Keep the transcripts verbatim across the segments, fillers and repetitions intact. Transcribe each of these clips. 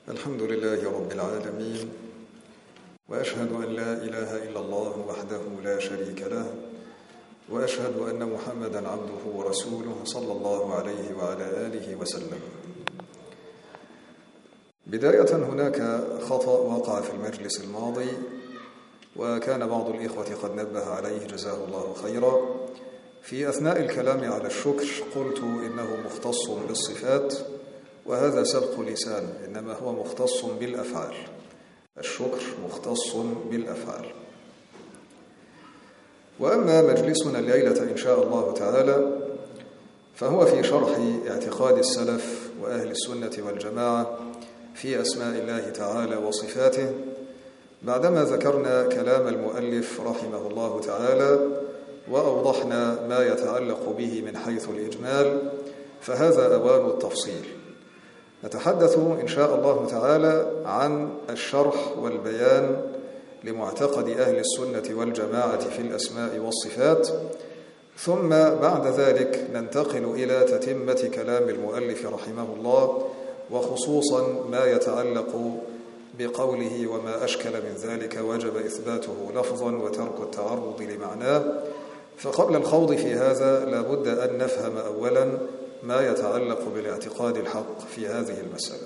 الحمد لله رب العالمين، وأشهد أن لا إله إلا الله وحده لا شريك له، وأشهد أن محمدًا عبده ورسوله صلى الله عليه وعلى آله وسلم. بداية هناك خطأ وقع في المجلس الماضي، وكان بعض الإخوة قد نبه عليه جزاه الله خيرا. في أثناء الكلام على الشكر قلت إنه مختص بالصفات، وهذا سبق لسان، إنما هو مختص بالأفعال. الشكر مختص بالأفعال. وأما مجلسنا الليلة إن شاء الله تعالى فهو في شرح اعتقاد السلف وأهل السنة والجماعة في أسماء الله تعالى وصفاته، بعدما ذكرنا كلام المؤلف رحمه الله تعالى وأوضحنا ما يتعلق به من حيث الإجمال، فهذا أوان التفصيل. نتحدث إن شاء الله تعالى عن الشرح والبيان لمعتقد أهل السنة والجماعة في الأسماء والصفات، ثم بعد ذلك ننتقل إلى تتمة كلام المؤلف رحمه الله، وخصوصا ما يتعلق بقوله وما أشكل من ذلك وجب إثباته لفظا وترك التعرض لمعناه. فقبل الخوض في هذا لابد أن نفهم أولا ما يتعلق بالاعتقاد الحق في هذه المسألة،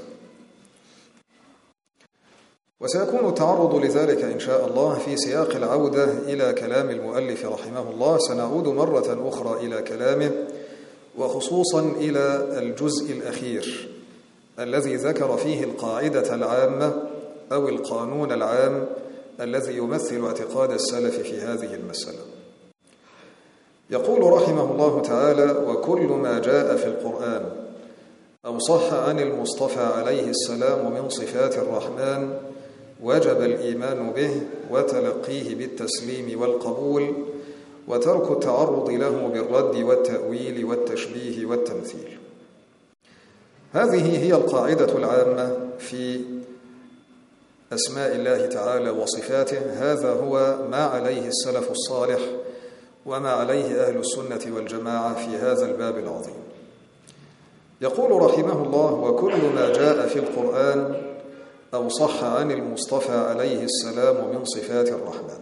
وسيكون التعرض لذلك إن شاء الله في سياق العودة إلى كلام المؤلف رحمه الله. سنعود مرة أخرى إلى كلامه، وخصوصا إلى الجزء الأخير الذي ذكر فيه القاعدة العامة أو القانون العام الذي يمثل اعتقاد السلف في هذه المسألة. يقول رحمه الله تعالى: وكل ما جاء في القرآن أو صح عن المصطفى عليه السلام من صفات الرحمن وجب الإيمان به وتلقيه بالتسليم والقبول، وترك التعرض له بالرد والتأويل والتشبيه والتمثيل. هذه هي القاعدة العامة في أسماء الله تعالى وصفاته. هذا هو ما عليه السلف الصالح وما عليه أهل السنة والجماعة في هذا الباب العظيم. يقول رحمه الله: وكل ما جاء في القرآن أو صح عن المصطفى عليه السلام من صفات الرحمن.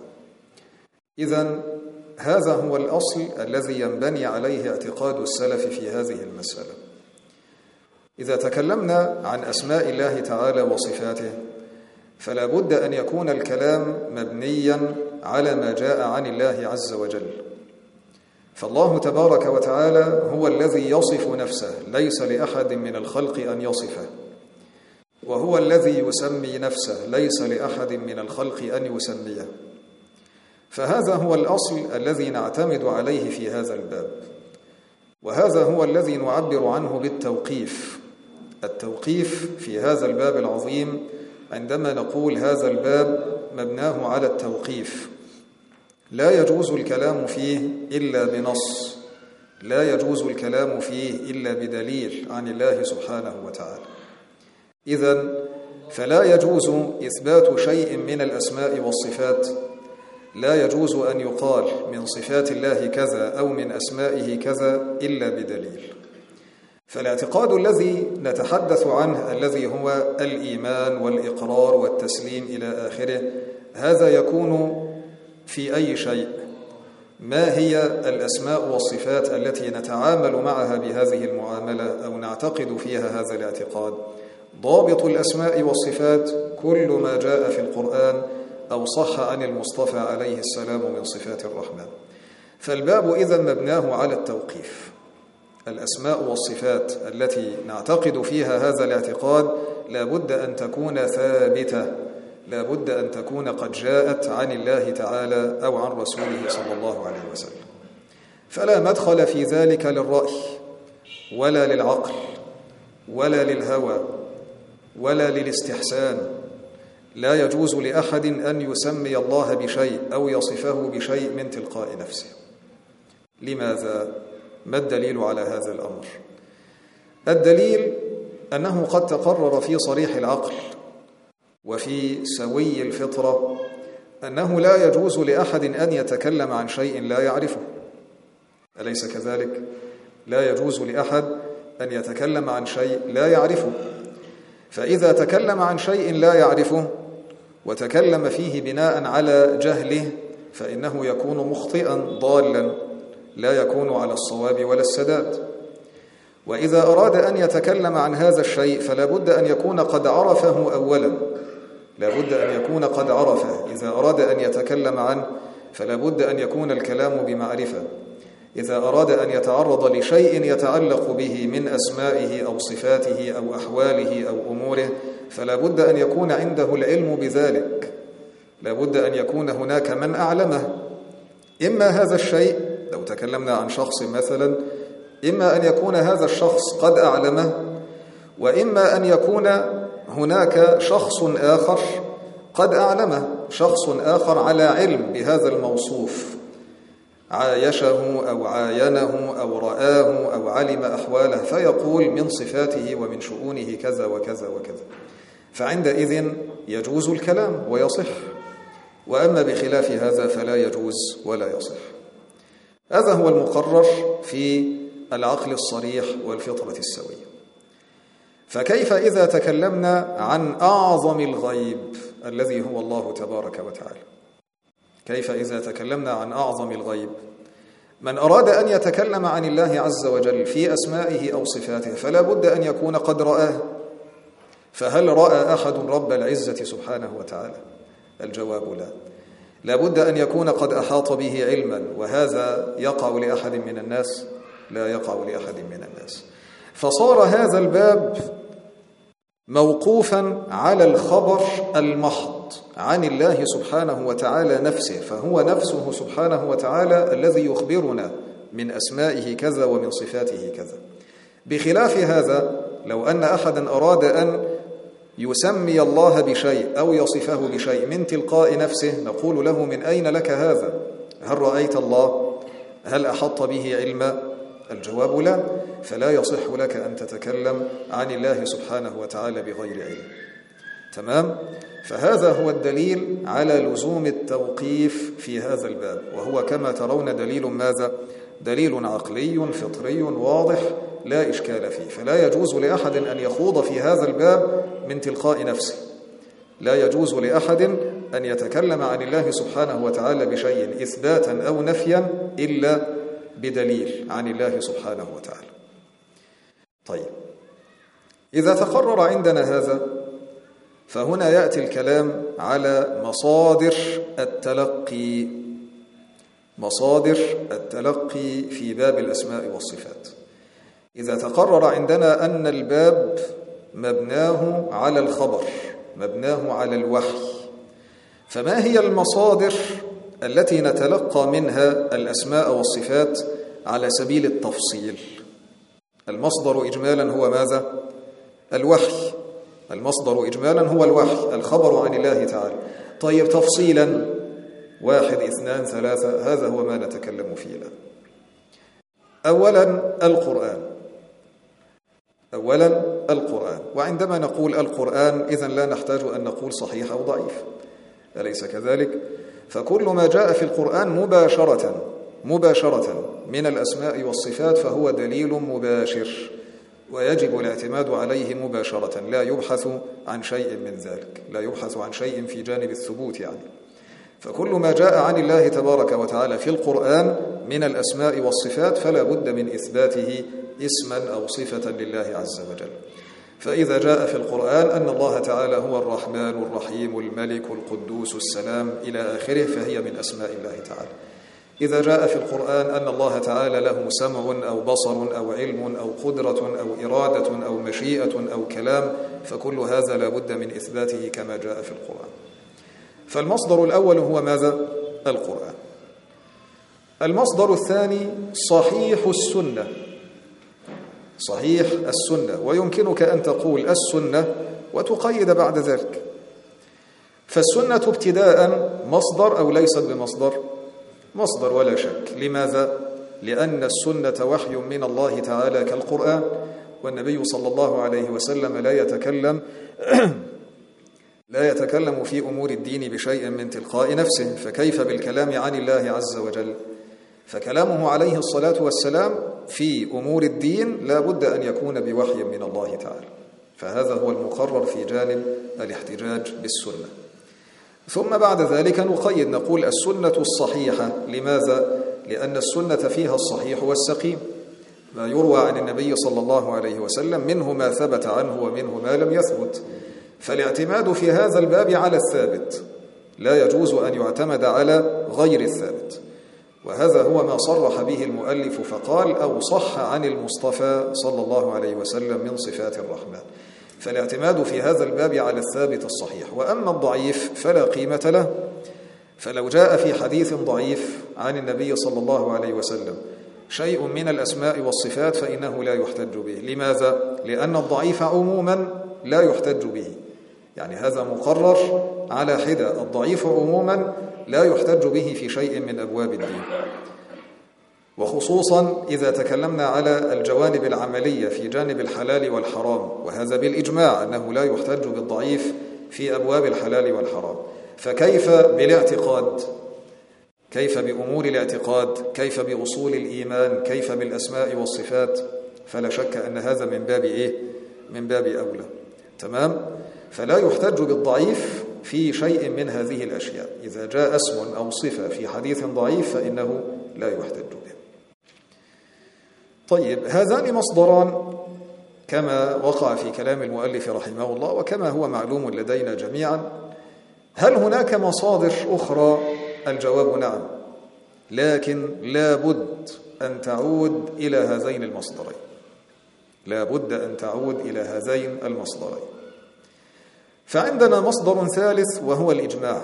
إذن هذا هو الأصل الذي ينبني عليه اعتقاد السلف في هذه المسألة. إذا تكلمنا عن أسماء الله تعالى وصفاته فلا بد أن يكون الكلام مبنيا على ما جاء عن الله عز وجل. فالله تبارك وتعالى هو الذي يصف نفسه، ليس لأحد من الخلق أن يصفه، وهو الذي يسمي نفسه، ليس لأحد من الخلق أن يسميه. فهذا هو الأصل الذي نعتمد عليه في هذا الباب، وهذا هو الذي نعبر عنه بالتوقيف. التوقيف في هذا الباب العظيم، عندما نقول هذا الباب مبناه على التوقيف، لا يجوز الكلام فيه إلا بنص، لا يجوز الكلام فيه إلا بدليل عن الله سبحانه وتعالى. إذن فلا يجوز إثبات شيء من الأسماء والصفات، لا يجوز أن يقال من صفات الله كذا أو من أسمائه كذا إلا بدليل. فالاعتقاد الذي نتحدث عنه الذي هو الإيمان والإقرار والتسليم إلى آخره، هذا يكون في أي شيء. ما هي الأسماء والصفات التي نتعامل معها بهذه المعاملة أو نعتقد فيها هذا الاعتقاد؟ ضابط الأسماء والصفات كل ما جاء في القرآن أو صح عن المصطفى عليه السلام من صفات الرحمن. فالباب إذن مبناه على التوقيف. الأسماء والصفات التي نعتقد فيها هذا الاعتقاد لا بد أن تكون ثابتة، لا بد أن تكون قد جاءت عن الله تعالى أو عن رسوله صلى الله عليه وسلم. فلا مدخل في ذلك للرأي ولا للعقل ولا للهوى ولا للاستحسان. لا يجوز لأحد أن يسمي الله بشيء أو يصفه بشيء من تلقاء نفسه. لماذا؟ ما الدليل على هذا الأمر؟ الدليل أنه قد تقرر في صريح العقل وفي سوي الفطرة أنه لا يجوز لأحد أن يتكلم عن شيء لا يعرفه. أليس كذلك؟ لا يجوز لأحد أن يتكلم عن شيء لا يعرفه. فإذا تكلم عن شيء لا يعرفه وتكلم فيه بناء على جهله فإنه يكون مخطئا ضالا لا يكون على الصواب ولا السداد. وإذا أراد أن يتكلم عن هذا الشيء فلا بد أن يكون قد عرفه أولا، لا بد أن يكون قد عرفه. إذا أراد أن يتكلم عنه فلا بد أن يكون الكلام بمعرفة. إذا أراد أن يتعرض لشيء يتعلق به من أسمائه أو صفاته أو أحواله أو أموره فلا بد أن يكون عنده العلم بذلك، لا بد أن يكون هناك من أعلمه. إما هذا الشيء لو تكلمنا عن شخص مثلا، إما أن يكون هذا الشخص قد أعلمه، وإما أن يكون هناك شخص آخر قد أعلمه، شخص آخر على علم بهذا الموصوف، عايشه أو عاينه أو رآه أو علم أحواله فيقول من صفاته ومن شؤونه كذا وكذا وكذا، فعندئذ يجوز الكلام ويصح. وأما بخلاف هذا فلا يجوز ولا يصح. هذا هو المقرر في العقل الصريح والفطرة السوية. فكيف إذا تكلمنا عن أعظم الغيب الذي هو الله تبارك وتعالى؟ كيف إذا تكلمنا عن أعظم الغيب؟ من أراد أن يتكلم عن الله عز وجل في أسمائه أو صفاته فلا بد أن يكون قد رآه. فهل رأى أحد رب العزة سبحانه وتعالى؟ الجواب لا. لا بد أن يكون قد أحاط به علما، وهذا يقع لأحد من الناس؟ لا يقع لأحد من الناس. فصار هذا الباب موقوفا على الخبر المحض عن الله سبحانه وتعالى نفسه، فهو نفسه سبحانه وتعالى الذي يخبرنا من أسمائه كذا ومن صفاته كذا. بخلاف هذا لو أن أحدا أراد أن يسمي الله بشيء أو يصفه بشيء من تلقاء نفسه نقول له من أين لك هذا؟ هل رأيت الله؟ هل أحط به علما؟ الجواب لا. فلا يصح لك أن تتكلم عن الله سبحانه وتعالى بغير علم. تمام؟ فهذا هو الدليل على لزوم التوقيف في هذا الباب، وهو كما ترون دليل ماذا؟ دليل عقلي فطري واضح لا إشكال فيه. فلا يجوز لأحد أن يخوض في هذا الباب من تلقاء نفسه، لا يجوز لأحد أن يتكلم عن الله سبحانه وتعالى بشيء إثباتا أو نفيا إلا بدليل عن الله سبحانه وتعالى. طيب، إذا تقرر عندنا هذا فهنا يأتي الكلام على مصادر التلقي، مصادر التلقي في باب الأسماء والصفات. إذا تقرر عندنا أن الباب مبناه على الخبر، مبناه على الوحي، فما هي المصادر التي نتلقى منها الأسماء والصفات على سبيل التفصيل؟ المصدر إجمالا هو ماذا؟ الوحي. المصدر إجمالا هو الوحي، الخبر عن الله تعالى. طيب تفصيلا، واحد اثنان ثلاثة، هذا هو ما نتكلم فيه الآن. أولا القرآن، أولا القرآن. وعندما نقول القرآن إذن لا نحتاج أن نقول صحيح أو ضعيف، أليس كذلك؟ فكل ما جاء في القرآن مباشرة مباشرة من الأسماء والصفات فهو دليل مباشر، ويجب الاعتماد عليه مباشرة، لا يبحث عن شيء من ذلك، لا يبحث عن شيء في جانب الثبوت يعني. فكل ما جاء عن الله تبارك وتعالى في القرآن من الأسماء والصفات فلا بد من إثباته اسما أو صفة لله عز وجل. فإذا جاء في القرآن أن الله تعالى هو الرحمن الرحيم الملك القدوس السلام إلى آخره فهي من أسماء الله تعالى. إذا جاء في القرآن أن الله تعالى له سمع أو بصر أو علم أو قدرة أو إرادة أو مشيئة أو كلام فكل هذا لا بد من إثباته كما جاء في القرآن. فالمصدر الأول هو ماذا؟ القرآن. المصدر الثاني صحيح السنة، صحيح السنة، ويمكنك أن تقول السنة وتقيد بعد ذلك. فالسنة ابتداء مصدر أو ليست بمصدر؟ مصدر ولا شك. لماذا؟ لأن السنة وحي من الله تعالى كالقرآن، والنبي صلى الله عليه وسلم لا يتكلم لا يتكلم في أمور الدين بشيء من تلقاء نفسه، فكيف بالكلام عن الله عز وجل؟ فكلامه عليه الصلاة والسلام في أمور الدين لا بد أن يكون بوحي من الله تعالى. فهذا هو المقرر في جانب الاحتجاج بالسنة. ثم بعد ذلك نقيد نقول السنة الصحيحة. لماذا؟ لأن السنة فيها الصحيح والسقيم، ما يروى عن النبي صلى الله عليه وسلم منه ما ثبت عنه ومنه ما لم يثبت، فالاعتماد في هذا الباب على الثابت، لا يجوز أن يعتمد على غير الثابت. وهذا هو ما صرح به المؤلف فقال أو صح عن المصطفى صلى الله عليه وسلم من صفات الرحمن. فالاعتماد في هذا الباب على الثابت الصحيح. وأما الضعيف فلا قيمة له، فلو جاء في حديث ضعيف عن النبي صلى الله عليه وسلم شيء من الأسماء والصفات فإنه لا يحتج به. لماذا؟ لأن الضعيف عموما لا يحتج به، يعني هذا مقرر على حدة، الضعيف عموما لا يحتج به في شيء من أبواب الدين، وخصوصا إذا تكلمنا على الجوانب العملية في جانب الحلال والحرام، وهذا بالإجماع أنه لا يحتج بالضعيف في أبواب الحلال والحرام. فكيف بالاعتقاد؟ كيف بأمور الاعتقاد؟ كيف بأصول الإيمان؟ كيف بالأسماء والصفات؟ فلا شك أن هذا من باب إيه؟ من باب أولى. تمام؟ فلا يحتج بالضعيف في شيء من هذه الأشياء. إذا جاء اسم أو صفة في حديث ضعيف فإنه لا يحتج به. طيب، هذان مصدران كما وقع في كلام المؤلف رحمه الله وكما هو معلوم لدينا جميعا. هل هناك مصادر أخرى؟ الجواب نعم، لكن لا بد أن تعود إلى هذين المصدرين، لا بد أن تعود إلى هذين المصدرين. فعندنا مصدر ثالث وهو الإجماع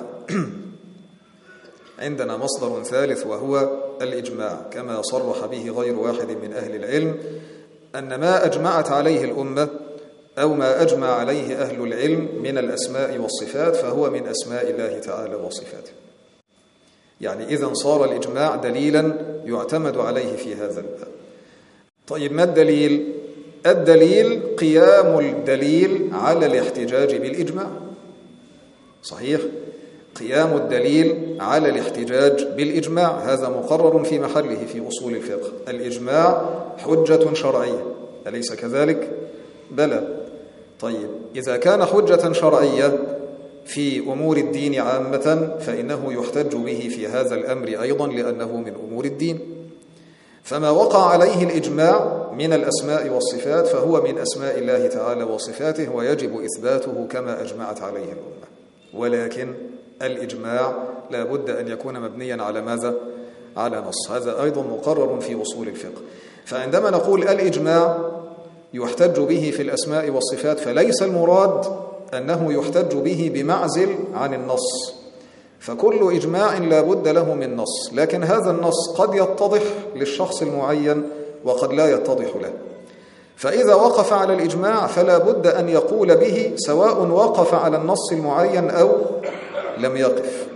عندنا مصدر ثالث وهو الإجماع، كما صرح به غير واحد من أهل العلم أن ما أجمعت عليه الأمة أو ما أجمع عليه أهل العلم من الأسماء والصفات فهو من أسماء الله تعالى وصفاته. يعني إذن صار الإجماع دليلا يعتمد عليه في هذا الباب. طيب، ما الدليل؟ الدليل قيام الدليل على الاحتجاج بالإجماع. صحيح، قيام الدليل على الاحتجاج بالإجماع هذا مقرر في محله في أصول الفقه. الإجماع حجة شرعية، أليس كذلك؟ بلى. طيب، إذا كان حجة شرعية في أمور الدين عامة فإنه يحتج به في هذا الأمر أيضا لأنه من أمور الدين. فما وقع عليه الإجماع من الأسماء والصفات فهو من أسماء الله تعالى وصفاته ويجب إثباته كما أجمعت عليه الأمة. ولكن الإجماع لا بد أن يكون مبنيا على ماذا؟ على نص. هذا أيضا مقرر في أصول الفقه. فعندما نقول الإجماع يحتج به في الأسماء والصفات فليس المراد أنه يحتج به بمعزل عن النص، فكل إجماع لا بد له من نص، لكن هذا النص قد يتضح للشخص المعين وقد لا يتضح له. فإذا وقف على الإجماع فلا بد أن يقول به سواء وقف على النص المعين أو لم يقف.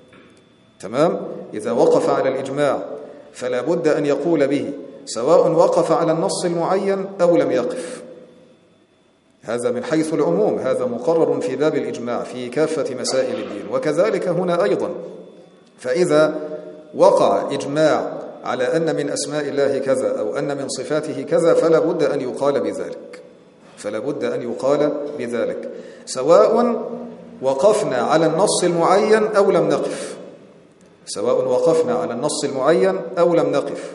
تمام؟ إذا وقف على الإجماع فلا بد أن يقول به سواء وقف على النص المعين أو لم يقف. هذا من حيث العموم، هذا مقرر في باب الإجماع في كافة مسائل الدين. وكذلك هنا أيضا، فإذا وقع إجماع على أن من أسماء الله كذا أو أن من صفاته كذا فلا بد أن يقال بذلك، فلا بد أن يقال بذلك سواء وقفنا على النص المعين أو لم نقف، سواء وقفنا على النص المعين أو لم نقف.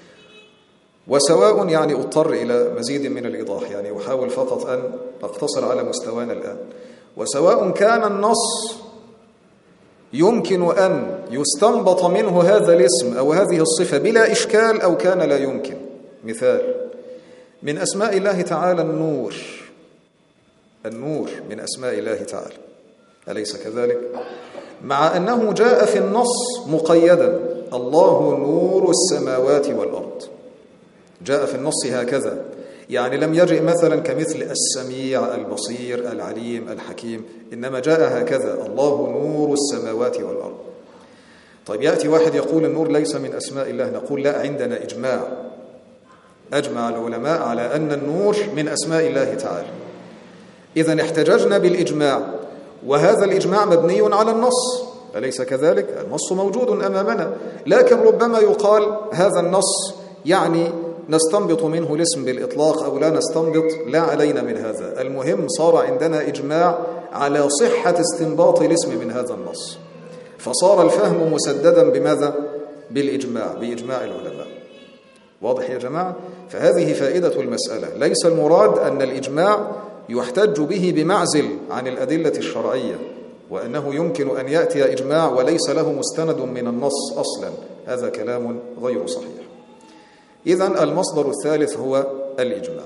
وسواء يعني اضطر إلى مزيد من الإيضاح، يعني أحاول فقط أن أقتصر على مستوانا الآن. وسواء كان النص يمكن أن يستنبط منه هذا الاسم أو هذه الصفة بلا إشكال أو كان لا يمكن. مثال: من أسماء الله تعالى النور، النور من أسماء الله تعالى، أليس كذلك؟ مع أنه جاء في النص مقيدا: الله نور السماوات والأرض، جاء في النص هكذا، يعني لم يجئ مثلا كمثل السميع البصير العليم الحكيم، إنما جاء هكذا: الله نور السماوات والأرض. طيب، يأتي واحد يقول النور ليس من أسماء الله، نقول لا، عندنا إجماع، أجمع العلماء على أن النور من أسماء الله تعالى. إذن احتججنا بالإجماع، وهذا الإجماع مبني على النص، أليس كذلك؟ النص موجود أمامنا، لكن ربما يقال هذا النص يعني نستنبط منه الاسم بالإطلاق أو لا نستنبط، لا علينا من هذا. المهم صار عندنا إجماع على صحة استنباط الاسم من هذا النص، فصار الفهم مسددا بماذا؟ بالإجماع، بإجماع العلماء. واضح يا جماعة؟ فهذه فائدة المسألة. ليس المراد أن الإجماع يحتج به بمعزل عن الأدلة الشرعية، وأنه يمكن أن يأتي إجماع وليس له مستند من النص أصلا، هذا كلام غير صحيح. إذن المصدر الثالث هو الإجماع.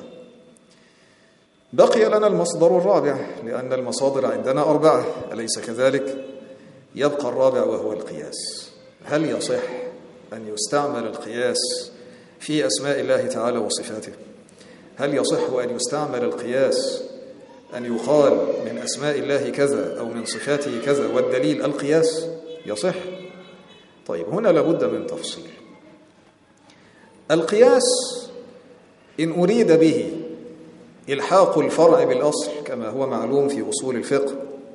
بقي لنا المصدر الرابع، لأن المصادر عندنا أربعة، أليس كذلك؟ يبقى الرابع وهو القياس. هل يصح أن يستعمل القياس في أسماء الله تعالى وصفاته؟ هل يصح أن يستعمل القياس أن يقال من أسماء الله كذا أو من صفاته كذا والدليل القياس؟ يصح؟ طيب هنا لابد من تفصيل. القياس إن أريد به إلحاق الفرع بالأصل كما هو معلوم في أصول الفقه،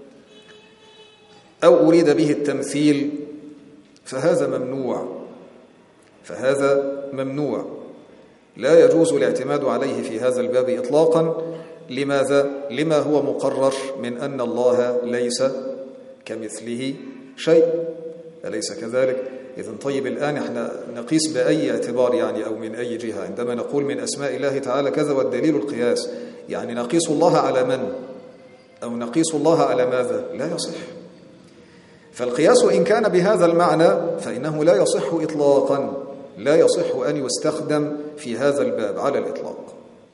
أو أريد به التمثيل، فهذا ممنوع، فهذا ممنوع، لا يجوز الاعتماد عليه في هذا الباب إطلاقا. لماذا؟ لما هو مقرر من أن الله ليس كمثله شيء، أليس كذلك؟ إذن طيب الآن احنا نقيس بأي اعتبار يعني أو من أي جهة عندما نقول من أسماء الله تعالى كذا والدليل القياس؟ يعني نقيس الله على من؟ أو نقيس الله على ماذا؟ لا يصح. فالقياس إن كان بهذا المعنى فإنه لا يصح إطلاقا، لا يصح أن يستخدم في هذا الباب على الإطلاق.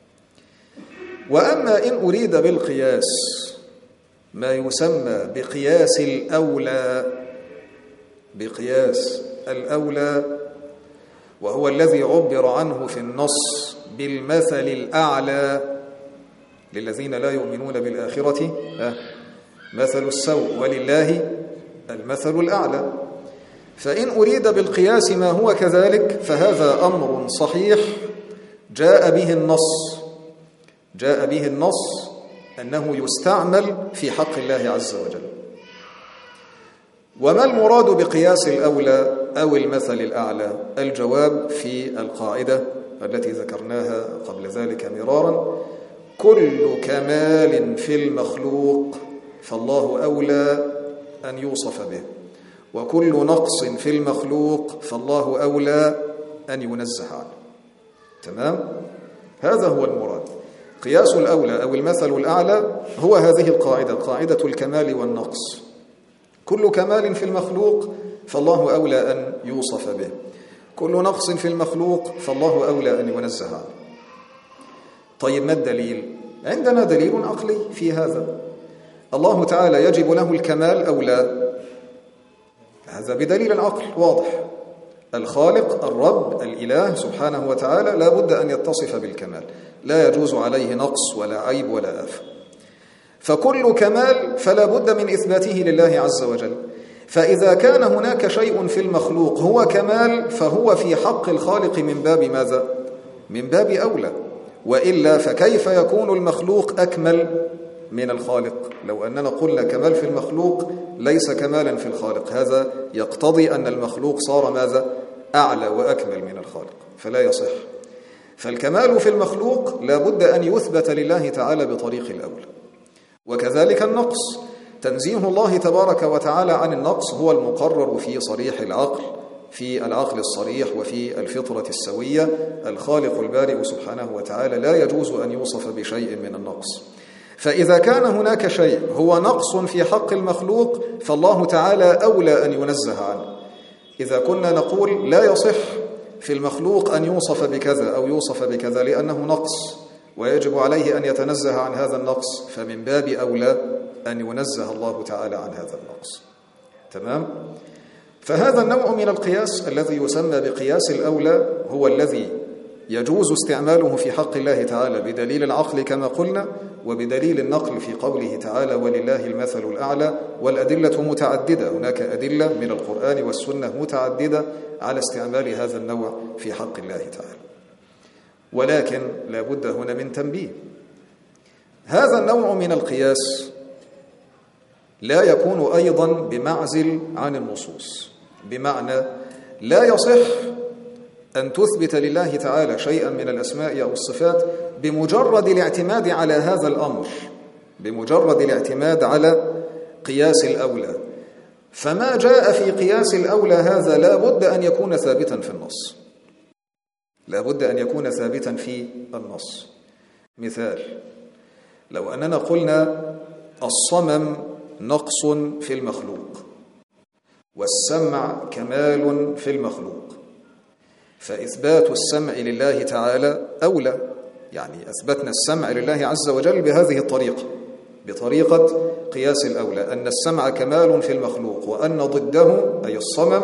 وأما إن أريد بالقياس ما يسمى بقياس الأولى، بقياس الأولى، وهو الذي عبر عنه في النص بالمثل الأعلى للذين لا يؤمنون بالآخرة مثل السوء ولله المثل الأعلى. فإن أريد بالقياس ما هو كذلك فهذا أمر صحيح جاء به النص، جاء به النص أنه يستعمل في حق الله عز وجل. وما المراد بقياس الأولى أو المثل الأعلى؟ الجواب في القاعدة التي ذكرناها قبل ذلك مرارا: كل كمال في المخلوق فالله أولى أن يوصف به، وكل نقص في المخلوق فالله أولى أن ينزه عنه. تمام؟ هذا هو المراد. قياس الأولى أو المثل الأعلى هو هذه القاعدة، قاعدة الكمال والنقص. كل كمال في المخلوق فالله أولى أن يوصف به، كل نقص في المخلوق فالله أولى أن ينزه عنه. طيب ما الدليل؟ عندنا دليل عقلي في هذا. الله تعالى يجب له الكمال أو لا؟ هذا بدليل العقل واضح. الخالق الرب الإله سبحانه وتعالى لا بد أن يتصف بالكمال، لا يجوز عليه نقص ولا عيب ولا آفة. فكل كمال فلا بد من إثباته لله عز وجل. فإذا كان هناك شيء في المخلوق هو كمال فهو في حق الخالق من باب ماذا؟ من باب أولى. وإلا فكيف يكون المخلوق أكمل من الخالق؟ لو أننا قلنا كمال في المخلوق ليس كمالا في الخالق، هذا يقتضي أن المخلوق صار ماذا؟ أعلى وأكمل من الخالق، فلا يصح. فالكمال في المخلوق لا بد أن يثبت لله تعالى بطريق الأولى. وكذلك النقص، تنزيه الله تبارك وتعالى عن النقص هو المقرر في صريح العقل، في العقل الصريح وفي الفطرة السوية. الخالق البارئ سبحانه وتعالى لا يجوز أن يوصف بشيء من النقص. فإذا كان هناك شيء هو نقص في حق المخلوق فالله تعالى أولى أن ينزه عنه. إذا كنا نقول لا يصح في المخلوق أن يوصف بكذا أو يوصف بكذا لأنه نقص ويجب عليه أن يتنزه عن هذا النقص، فمن باب أولى أن ينزه الله تعالى عن هذا النقص. تمام؟ فهذا النوع من القياس الذي يسمى بقياس الأولى هو الذي يجوز استعماله في حق الله تعالى بدليل العقل كما قلنا، وبدليل النقل في قوله تعالى ولله المثل الأعلى. والأدلة متعددة، هناك أدلة من القرآن والسنة متعددة على استعمال هذا النوع في حق الله تعالى. ولكن لا بد هنا من تنبيه: هذا النوع من القياس لا يكون أيضا بمعزل عن النصوص، بمعنى لا يصح أن تثبت لله تعالى شيئا من الأسماء أو الصفات بمجرد الاعتماد على هذا الأمر، بمجرد الاعتماد على قياس الأولى. فما جاء في قياس الأولى هذا لا بد أن يكون ثابتا في النص، لا بد أن يكون ثابتا في النص. مثال: لو أننا قلنا الصمم نقص في المخلوق والسمع كمال في المخلوق، فإثبات السمع لله تعالى أولى، يعني أثبتنا السمع لله عز وجل بهذه الطريقة، بطريقة قياس الأولى، أن السمع كمال في المخلوق وأن ضده أي الصمم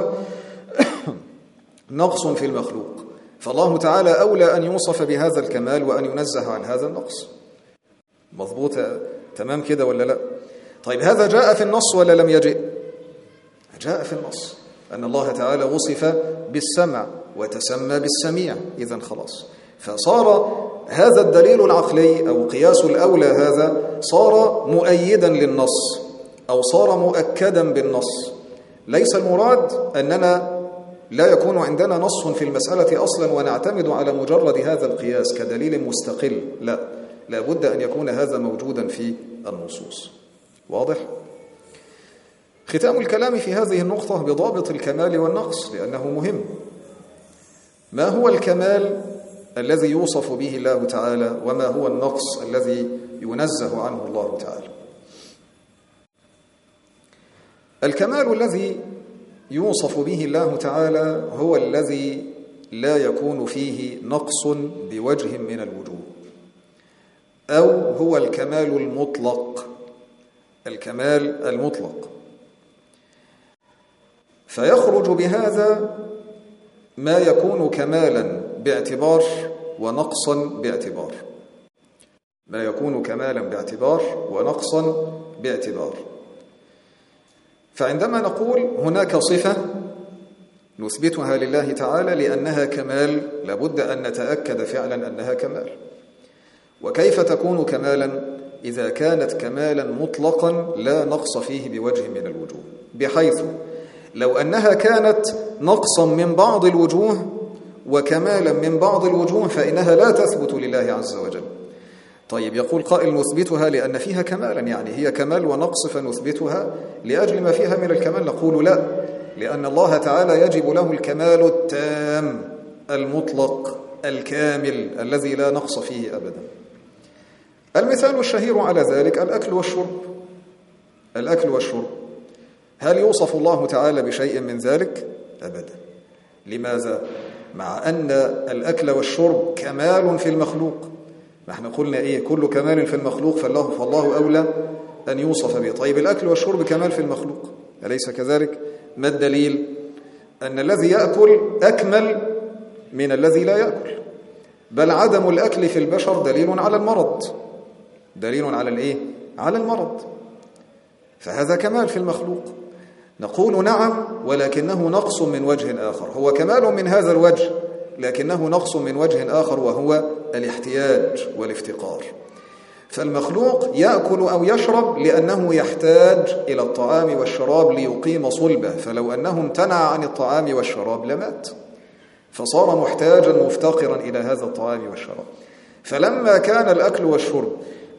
نقص في المخلوق، فالله تعالى أولى أن يوصف بهذا الكمال وأن ينزه عن هذا النقص. مضبوط تمام كده ولا لا؟ طيب هذا جاء في النص ولا لم يجئ؟ جاء في النص أن الله تعالى وصف بالسمع وتسمى بالسميع، إذن خلاص. فصار هذا الدليل العقلي أو قياس الأولى هذا صار مؤيدا للنص أو صار مؤكدا بالنص. ليس المراد أننا لا يكون عندنا نص في المسألة أصلا ونعتمد على مجرد هذا القياس كدليل مستقل، لا، لا بد أن يكون هذا موجودا في النصوص. واضح؟ ختام الكلام في هذه النقطة بضابط الكمال والنقص لأنه مهم. ما هو الكمال الذي يوصف به الله تعالى وما هو النقص الذي ينزه عنه الله تعالى؟ الكمال الذي يوصف به الله تعالى هو الذي لا يكون فيه نقص بوجه من الوجوه، أو هو الكمال المطلق، الكمال المطلق. فيخرج بهذا ما يكون كمالا باعتبار ونقصا باعتبار، ما يكون كمالا باعتبار ونقصا باعتبار. فعندما نقول هناك صفة نثبتها لله تعالى لأنها كمال، لابد أن نتأكد فعلا أنها كمال. وكيف تكون كمالا؟ إذا كانت كمالا مطلقا لا نقص فيه بوجه من الوجوه، بحيث لو أنها كانت نقصا من بعض الوجوه وكمالا من بعض الوجوه فإنها لا تثبت لله عز وجل. طيب يقول قائل نثبتها لأن فيها كمالا، يعني هي كمال ونقص فنثبتها لأجل ما فيها من الكمال. نقول لا، لأن الله تعالى يجب له الكمال التام المطلق الكامل الذي لا نقص فيه أبدا. المثال الشهير على ذلك الأكل والشرب. الأكل والشرب هل يوصف الله تعالى بشيء من ذلك؟ أبدا. لماذا؟ مع أن الأكل والشرب كمال في المخلوق. ما احنا قلنا إيه؟ كل كمال في المخلوق فالله, فالله أولى أن يوصف به. طيب الأكل والشرب كمال في المخلوق، أليس كذلك؟ ما الدليل؟ أن الذي يأكل أكمل من الذي لا يأكل، بل عدم الأكل في البشر دليل على المرض، دليل على الإيه؟ على المرض. فهذا كمال في المخلوق. نقول نعم، ولكنه نقص من وجه آخر. هو كمال من هذا الوجه لكنه نقص من وجه آخر، وهو الاحتياج والافتقار. فالمخلوق يأكل أو يشرب لأنه يحتاج إلى الطعام والشراب ليقيم صلبه، فلو أنه امتنع عن الطعام والشراب لمات، فصار محتاجا مفتقرا إلى هذا الطعام والشراب. فلما كان الأكل والشرب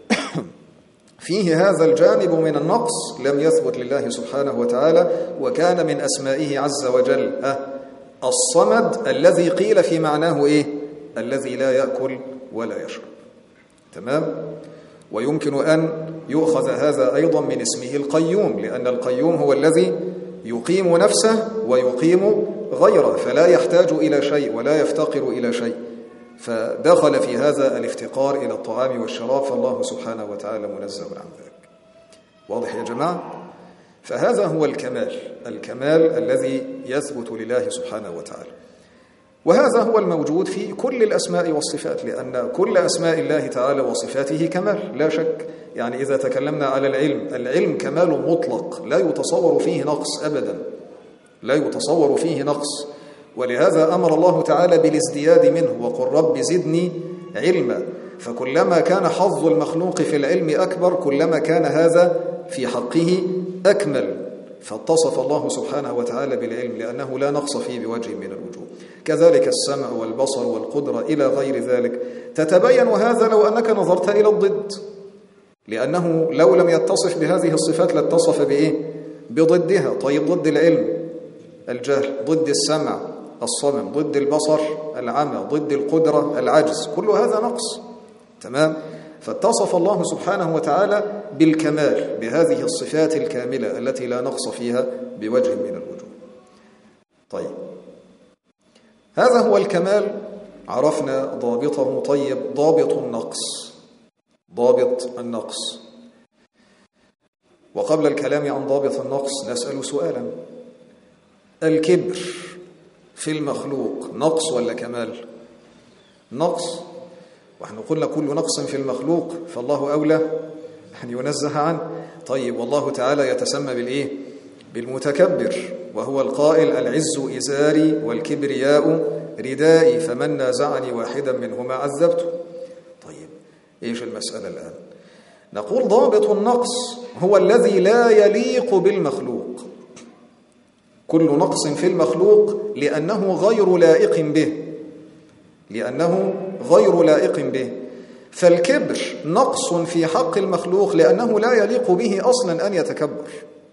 فيه هذا الجانب من النقص لم يثبت لله سبحانه وتعالى، وكان من أسمائه عز وجل أه الصمد الذي قيل في معناه إيه؟ الذي لا يأكل ولا يشرب. تمام؟ ويمكن أن يؤخذ هذا أيضا من اسمه القيوم، لأن القيوم هو الذي يقيم نفسه ويقيم غيره، فلا يحتاج إلى شيء ولا يفتقر إلى شيء، فدخل في هذا الافتقار إلى الطعام والشراب، فالله سبحانه وتعالى منزه عن ذلك. واضح يا جماعة؟ فهذا هو الكمال، الكمال الذي يثبت لله سبحانه وتعالى. وهذا هو الموجود في كل الأسماء والصفات، لأن كل أسماء الله تعالى وصفاته كمال لا شك. يعني إذا تكلمنا على العلم، العلم كمال مطلق لا يتصور فيه نقص أبدا، لا يتصور فيه نقص. ولهذا أمر الله تعالى بالازدياد منه، وقل رب زدني علما. فكلما كان حظ المخلوق في العلم أكبر كلما كان هذا في حقه أكمل. فاتصف الله سبحانه وتعالى بالعلم لأنه لا نقص فيه بوجه من الوجوه. كذلك السمع والبصر والقدرة إلى غير ذلك. تتبين هذا لو أنك نظرت إلى الضد، لأنه لو لم يتصف بهذه الصفات لاتصف بإيه؟ بضدها. طيب ضد العلم الجهل، ضد السمع الصمم، ضد البصر العمى، ضد القدرة العجز، كل هذا نقص. تمام؟ فاتصف الله سبحانه وتعالى بالكمال بهذه الصفات الكاملة التي لا نقص فيها بوجه من الوجوه. طيب هذا هو الكمال، عرفنا ضابطه. طيب ضابط النقص، ضابط النقص. وقبل الكلام عن ضابط النقص نسأل سؤالا: الكبر في المخلوق نقص ولا كمال؟ نقص. ونحن قلنا كل نقص في المخلوق فالله أولى أن ينزه عنه. طيب والله تعالى يتسمى بالإيه؟ بالمتكبر، وهو القائل: العز إزاري والكبرياء ردائي فمن نازعني واحدا منهما عذبته. طيب إيش المسألة الآن؟ نقول ضابط النقص هو الذي لا يليق بالمخلوق. كل نقص في المخلوق لأنه غير لائق به، لأنه غير لائق به. فالكبر نقص في حق المخلوق لأنه لا يليق به أصلا أن يتكبر.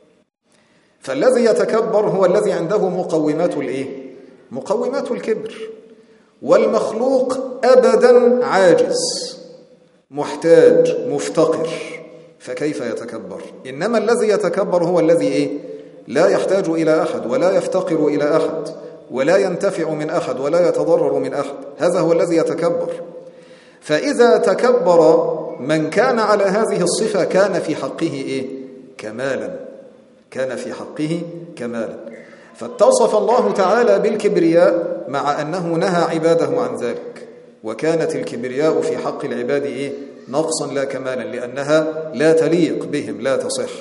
فالذي يتكبر هو الذي عنده مقومات الإيه؟ مقومات الكبر. والمخلوق أبدا عاجز محتاج مفتقر، فكيف يتكبر؟ إنما الذي يتكبر هو الذي إيه؟ لا يحتاج إلى أحد ولا يفتقر إلى أحد ولا ينتفع من أحد ولا يتضرر من أحد، هذا هو الذي يتكبر. فإذا تكبر من كان على هذه الصفة كان في حقه إيه؟ كمالا، كان في حقه كمالا. فاتصف الله تعالى بالكبرياء مع أنه نهى عباده عن ذلك، وكانت الكبرياء في حق العباد إيه؟ نقصا لا كمالا، لأنها لا تليق بهم، لا تصح.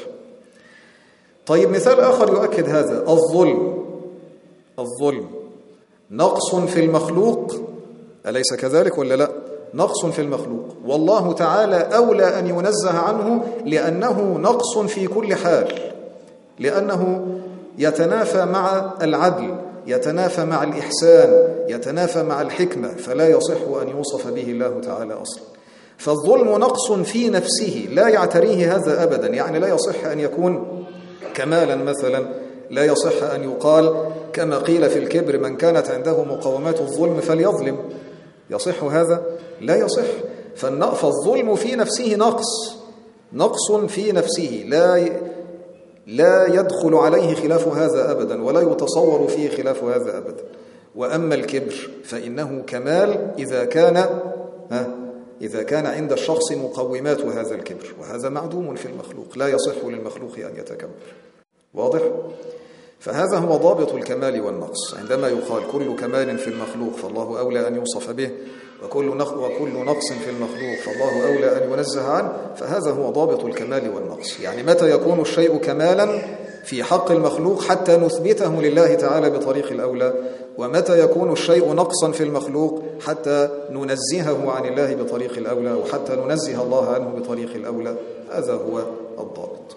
طيب مثال آخر يؤكد هذا: الظلم. الظلم نقص في المخلوق، أليس كذلك ولا لا؟ نقص في المخلوق، والله تعالى أولى أن ينزه عنه لأنه نقص في كل حال، لأنه يتنافى مع العدل، يتنافى مع الإحسان، يتنافى مع الحكمة، فلا يصح أن يوصف به الله تعالى أصلا. فالظلم نقص في نفسه لا يعتريه هذا أبدا، يعني لا يصح أن يكون كمالا. مثلا لا يصح أن يقال كما قيل في الكبر: من كانت عنده مقومات الظلم فليظلم. يصح هذا؟ لا يصح. فالظلم في نفسه نقص، نقص في نفسه لا لا يدخل عليه خلاف هذا أبدا، ولا يتصور فيه خلاف هذا أبدا. وأما الكبر فإنه كمال إذا كان ها إذا كان عند الشخص مقومات هذا الكبر، وهذا معدوم في المخلوق، لا يصح للمخلوق أن يتكبر. واضح؟ فهذا هو ضابط الكمال والنقص. عندما يقال كل كمال في المخلوق فالله أولى أن يوصف به، وكل وكل نقص في المخلوق فالله أولى أن ينزه عنه، فهذا هو ضابط الكمال والنقص. يعني متى يكون الشيء كمالا في حق المخلوق حتى نثبته لله تعالى بطريق الأولى، ومتى يكون الشيء نقصا في المخلوق حتى ننزهه عن الله بطريق الأولى، وحتى ننزه الله عنه بطريق الأولى. هذا هو الضابط.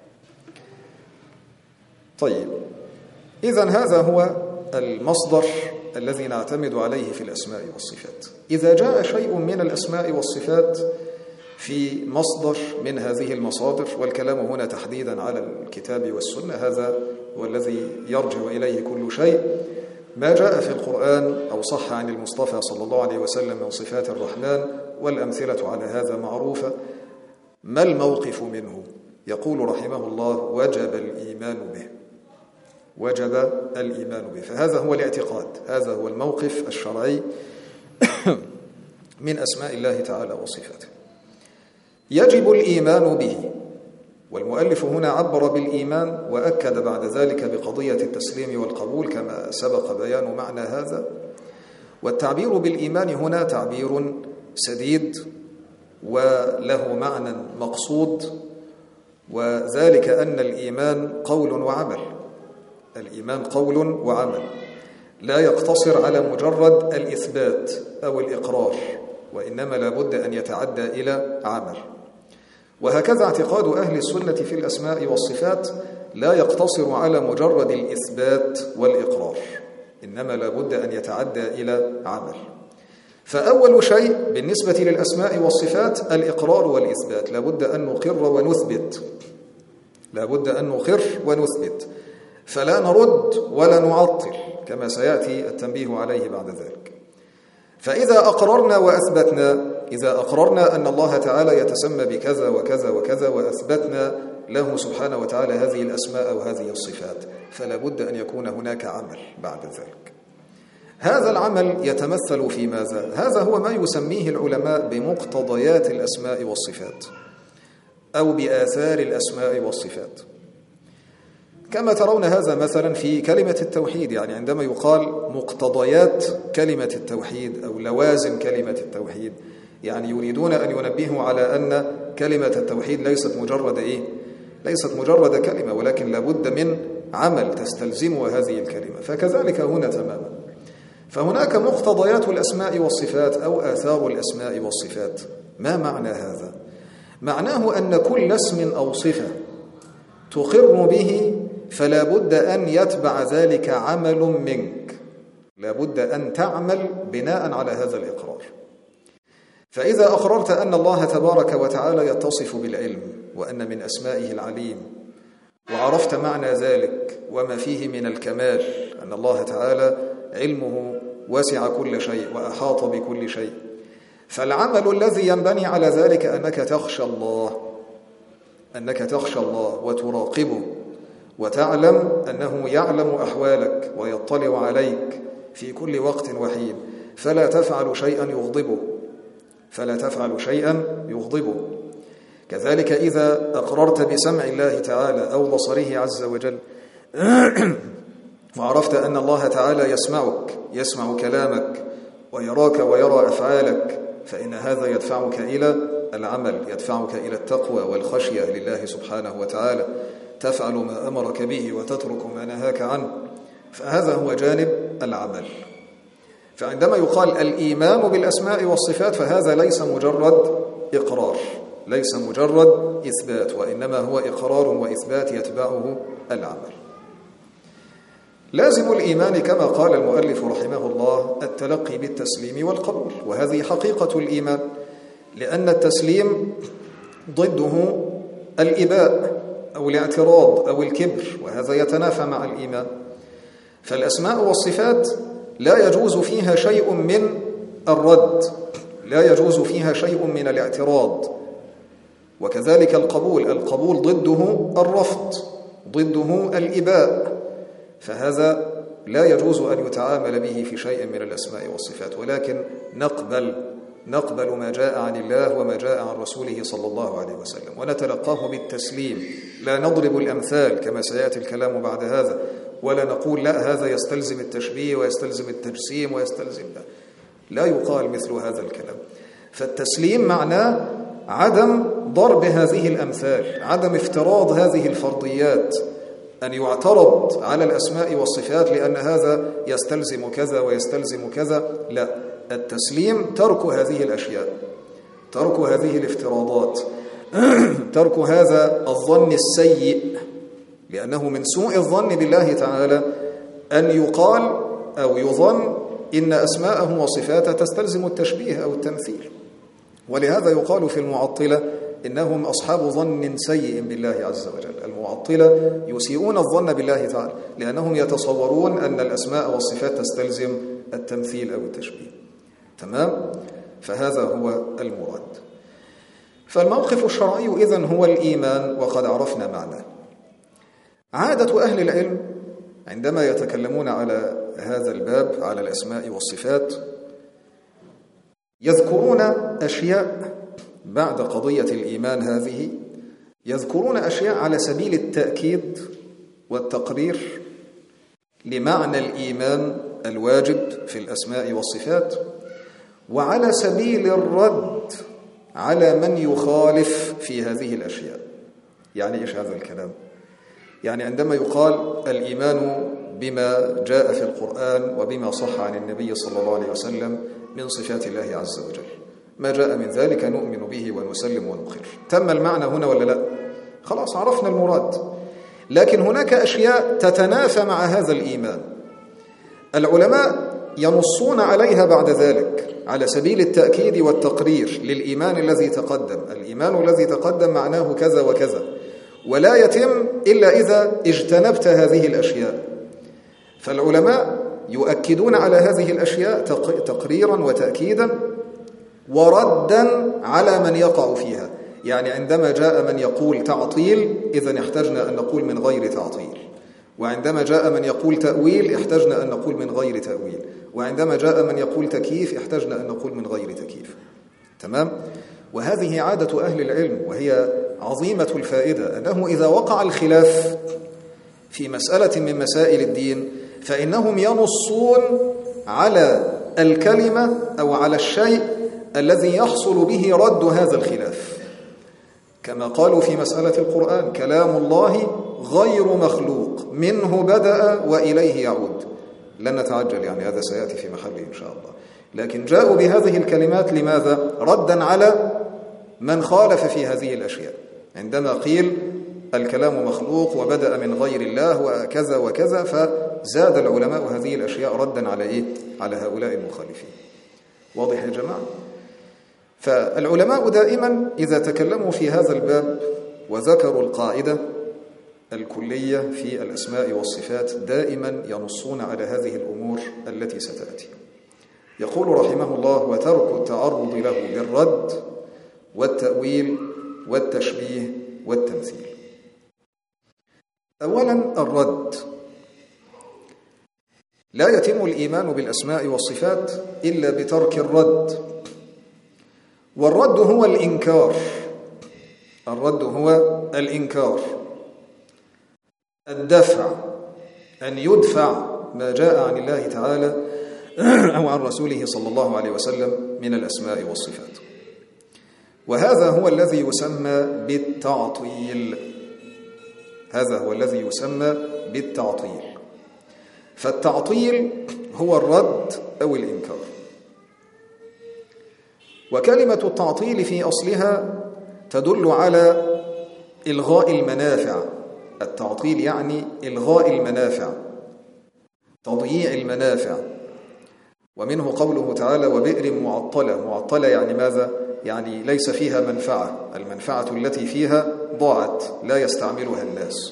طيب إذن هذا هو المصدر الذي نعتمد عليه في الأسماء والصفات. إذا جاء شيء من الأسماء والصفات في مصدر من هذه المصادر، والكلام هنا تحديدا على الكتاب والسنة، هذا هو الذي يرجع إليه كل شيء، ما جاء في القرآن أو صح عن المصطفى صلى الله عليه وسلم من صفات الرحمن، والأمثلة على هذا معروفة. ما الموقف منه؟ يقول رحمه الله: وجب الإيمان به، وجب الإيمان به. فهذا هو الاعتقاد، هذا هو الموقف الشرعي من أسماء الله تعالى وصفاته. يجب الإيمان به، والمؤلف هنا عبر بالإيمان وأكد بعد ذلك بقضية التسليم والقبول كما سبق بيان معنى هذا. والتعبير بالإيمان هنا تعبير سديد وله معنى مقصود، وذلك أن الإيمان قول وعمل. الإيمان قول وعمل، لا يقتصر على مجرد الإثبات أو الإقرار، وإنما لا بد أن يتعدى إلى عمل. وهكذا اعتقاد أهل السنة في الأسماء والصفات لا يقتصر على مجرد الإثبات والإقرار، إنما لابد أن يتعدى إلى عمل. فأول شيء بالنسبة للأسماء والصفات الإقرار والإثبات، لابد أن نقر ونثبت، لابد أن نقر ونثبت، فلا نرد ولا نعطل كما سيأتي التنبيه عليه بعد ذلك. فإذا أقررنا وأثبتنا، إذا أقررنا أن الله تعالى يتسمى بكذا وكذا وكذا وأثبتنا له سبحانه وتعالى هذه الأسماء وهذه الصفات، فلا بد أن يكون هناك عمل بعد ذلك. هذا العمل يتمثل في ماذا؟ هذا هو ما يسميه العلماء بمقتضيات الأسماء والصفات أو بآثار الأسماء والصفات. كما ترون هذا مثلا في كلمة التوحيد، يعني عندما يقال مقتضيات كلمة التوحيد أو لوازم كلمة التوحيد، يعني يريدون أن ينبهوا على أن كلمة التوحيد ليست مجرد إيه؟ ليست مجرد كلمة، ولكن لابد من عمل تستلزمها هذه الكلمة. فكذلك هنا تماما. فهناك مقتضيات الأسماء والصفات أو آثار الأسماء والصفات. ما معنى هذا؟ معناه أن كل اسم أو صفة تقر به فلا بد أن يتبع ذلك عمل منك، لا بد أن تعمل بناء على هذا الإقرار. فإذا أقررت أن الله تبارك وتعالى يتصف بالعلم وأن من أسمائه العليم، وعرفت معنى ذلك وما فيه من الكمال، أن الله تعالى علمه وسع كل شيء وأحاط بكل شيء، فالعمل الذي ينبني على ذلك أنك تخشى الله، أنك تخشى الله وتراقبه وتعلم أنه يعلم أحوالك ويطلع عليك في كل وقت وحين، فلا تفعل شيئا يغضبه، فلا تفعل شيئا يغضبه. كذلك إذا أقررت بسمع الله تعالى أو بصره عز وجل وعرفت أن الله تعالى يسمعك، يسمع كلامك ويراك ويرى أفعالك، فإن هذا يدفعك إلى العمل، يدفعك إلى التقوى والخشية لله سبحانه وتعالى، تفعل ما أمرك به وتترك ما نهاك عنه، فهذا هو جانب العمل. فعندما يقال الإيمان بالأسماء والصفات فهذا ليس مجرد إقرار، ليس مجرد إثبات، وإنما هو إقرار وإثبات يتبعه العمل. لازم الإيمان كما قال المؤلف رحمه الله التلقي بالتسليم والقبول، وهذه حقيقة الإيمان، لأن التسليم ضده الإباء أو الاعتراض أو الكبر، وهذا يتنافى مع الإيمان. فالأسماء والصفات لا يجوز فيها شيء من الرد، لا يجوز فيها شيء من الاعتراض. وكذلك القبول، القبول ضده الرفض، ضده الإباء، فهذا لا يجوز أن يتعامل به في شيء من الأسماء والصفات، ولكن نقبل نقبل ما جاء عن الله وما جاء عن رسوله صلى الله عليه وسلم ونتلقاه بالتسليم، لا نضرب الأمثال كما سيأتي الكلام بعد هذا، ولا نقول لا هذا يستلزم التشبيه ويستلزم التجسيم ويستلزم لا, لا يقال مثل هذا الكلام. فالتسليم معناه عدم ضرب هذه الأمثال، عدم افتراض هذه الفرضيات، أن يعترض على الأسماء والصفات لأن هذا يستلزم كذا ويستلزم كذا، لا، التسليم ترك هذه الأشياء، ترك هذه الافتراضات، ترك هذا الظن السيء، لأنه من سوء الظن بالله تعالى أن يقال أو يظن إن أسماءه وصفاته تستلزم التشبيه أو التمثيل. ولهذا يقال في المعطلة إنهم أصحاب ظن سيء بالله عز وجل. المعطلة يسيئون الظن بالله تعالى لأنهم يتصورون أن الأسماء والصفات تستلزم التمثيل أو التشبيه. تمام؟ فهذا هو المراد. فالموقف الشرعي إذن هو الإيمان، وقد عرفنا معناه. عادة أهل العلم عندما يتكلمون على هذا الباب، على الأسماء والصفات، يذكرون أشياء بعد قضية الإيمان هذه، يذكرون أشياء على سبيل التأكيد والتقرير لمعنى الإيمان الواجب في الأسماء والصفات، وعلى سبيل الرد على من يخالف في هذه الأشياء. يعني إيش هذا الكلام؟ يعني عندما يقال الإيمان بما جاء في القرآن وبما صح عن النبي صلى الله عليه وسلم من صفات الله عز وجل، ما جاء من ذلك نؤمن به ونسلم ونقر. تم المعنى هنا ولا لا؟ خلاص عرفنا المراد. لكن هناك أشياء تتنافى مع هذا الإيمان، العلماء ينصون عليها بعد ذلك على سبيل التأكيد والتقرير للإيمان الذي تقدم. الإيمان الذي تقدم معناه كذا وكذا، ولا يتم إلا إذا اجتنبت هذه الأشياء. فالعلماء يؤكدون على هذه الأشياء تقريرا وتأكيدا وردا على من يقع فيها. يعني عندما جاء من يقول تعطيل، إذن احتجنا أن نقول من غير تعطيل، وعندما جاء من يقول تأويل احتجنا أن نقول من غير تأويل، وعندما جاء من يقول تكييف احتجنا أن نقول من غير تكييف. تمام؟ وهذه عادة أهل العلم، وهي عظيمة الفائدة، أنه إذا وقع الخلاف في مسألة من مسائل الدين فإنهم ينصون على الكلمة أو على الشيء الذي يحصل به رد هذا الخلاف، كما قالوا في مسألة القرآن: كلام الله غير مخلوق، منه بدأ وإليه يعود. لن نتعجل، يعني هذا سيأتي في محله إن شاء الله. لكن جاءوا بهذه الكلمات لماذا؟ ردا على من خالف في هذه الأشياء، عندما قيل الكلام مخلوق وبدأ من غير الله وكذا وكذا، فزاد العلماء هذه الأشياء ردا على إيه؟ على هؤلاء المخالفين. واضح يا جماعة؟ فالعلماء دائما إذا تكلموا في هذا الباب وذكروا القاعدة الكلية في الأسماء والصفات دائما ينصون على هذه الأمور التي ستأتي. يقول رحمه الله: وترك التعرض له بالرد والتأويل والتشبيه والتمثيل. أولا الرد. لا يتم الإيمان بالأسماء والصفات إلا بترك الرد، والرد هو الإنكار. الرد هو الإنكار، الدفع، أن يدفع ما جاء عن الله تعالى أو عن رسوله صلى الله عليه وسلم من الأسماء والصفات. وهذا هو الذي يسمى بالتعطيل. هذا هو الذي يسمى بالتعطيل. فالتعطيل هو الرد أو الإنكار. وكلمة التعطيل في أصلها تدل على إلغاء المنافع. التعطيل يعني إلغاء المنافع، تضييع المنافع. ومنه قوله تعالى: وبئر معطلة. معطلة يعني ماذا؟ يعني ليس فيها منفعة، المنفعة التي فيها ضاعت لا يستعملها الناس.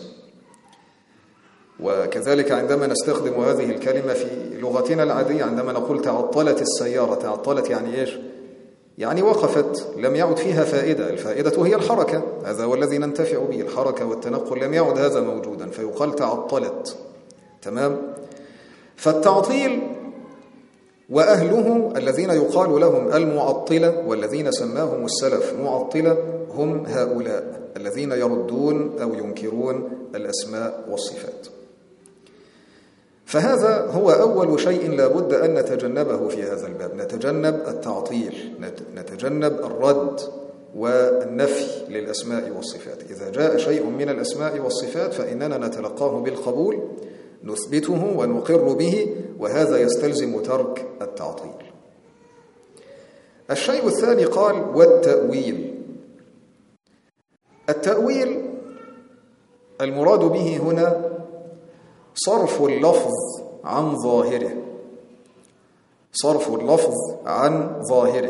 وكذلك عندما نستخدم هذه الكلمة في لغتنا العادية، عندما نقول تعطلت السيارة، تعطلت يعني إيش؟ يعني وقفت، لم يعد فيها فائدة. الفائدة هي الحركة، هذا هو الذي ننتفع به، الحركة والتنقل، لم يعد هذا موجودا فيقال تعطلت. تمام؟ فالتعطيل وأهله الذين يقال لهم المعطلة، والذين سماهم السلف معطلة، هم هؤلاء الذين يردون أو ينكرون الأسماء والصفات. فهذا هو أول شيء لا بد أن نتجنبه في هذا الباب. نتجنب التعطيل، نتجنب الرد والنفي للأسماء والصفات. إذا جاء شيء من الأسماء والصفات فإننا نتلقاه بالقبول، نثبته ونقر به، وهذا يستلزم ترك التعطيل. الشيء الثاني قال: والتأويل. التأويل المراد به هنا صرف اللفظ عن ظاهره، صرف اللفظ عن ظاهره.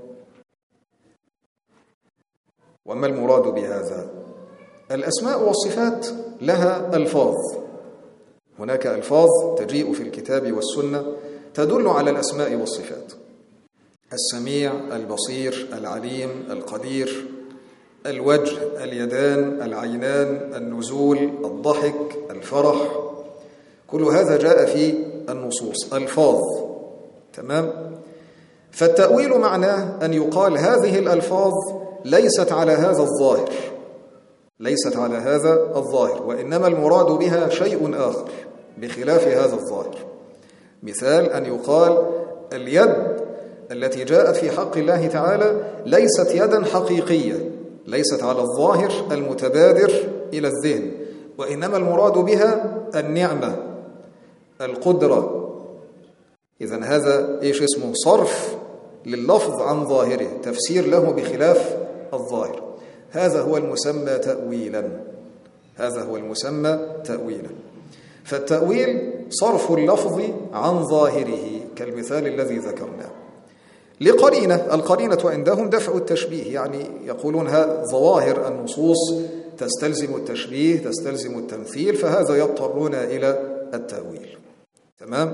وما المراد بهذا؟ الأسماء والصفات لها ألفاظ، هناك ألفاظ تجيء في الكتاب والسنة تدل على الأسماء والصفات: السميع، البصير، العليم، القدير، الوجه، اليدان، العينان، النزول، الضحك، الفرح. كل هذا جاء في النصوص ألفاظ. تمام؟ فالتأويل معناه أن يقال هذه الألفاظ ليست على هذا الظاهر، ليست على هذا الظاهر، وإنما المراد بها شيء آخر بخلاف هذا الظاهر. مثال أن يقال اليد التي جاءت في حق الله تعالى ليست يدا حقيقية، ليست على الظاهر المتبادر إلى الذهن، وإنما المراد بها النعمة، القدرة. إذن هذا إيش اسمه؟ صرف لللفظ عن ظاهره، تفسير له بخلاف الظاهر. هذا هو المسمى تأويلا، هذا هو المسمى تأويلا. فالتأويل صرف اللفظ عن ظاهره كالمثال الذي ذكرناه لقرينة. القرينة عندهم دفع التشبيه، يعني يقولون ظواهر النصوص تستلزم التشبيه تستلزم التمثيل، فهذا يضطرون إلى التأويل. تمام؟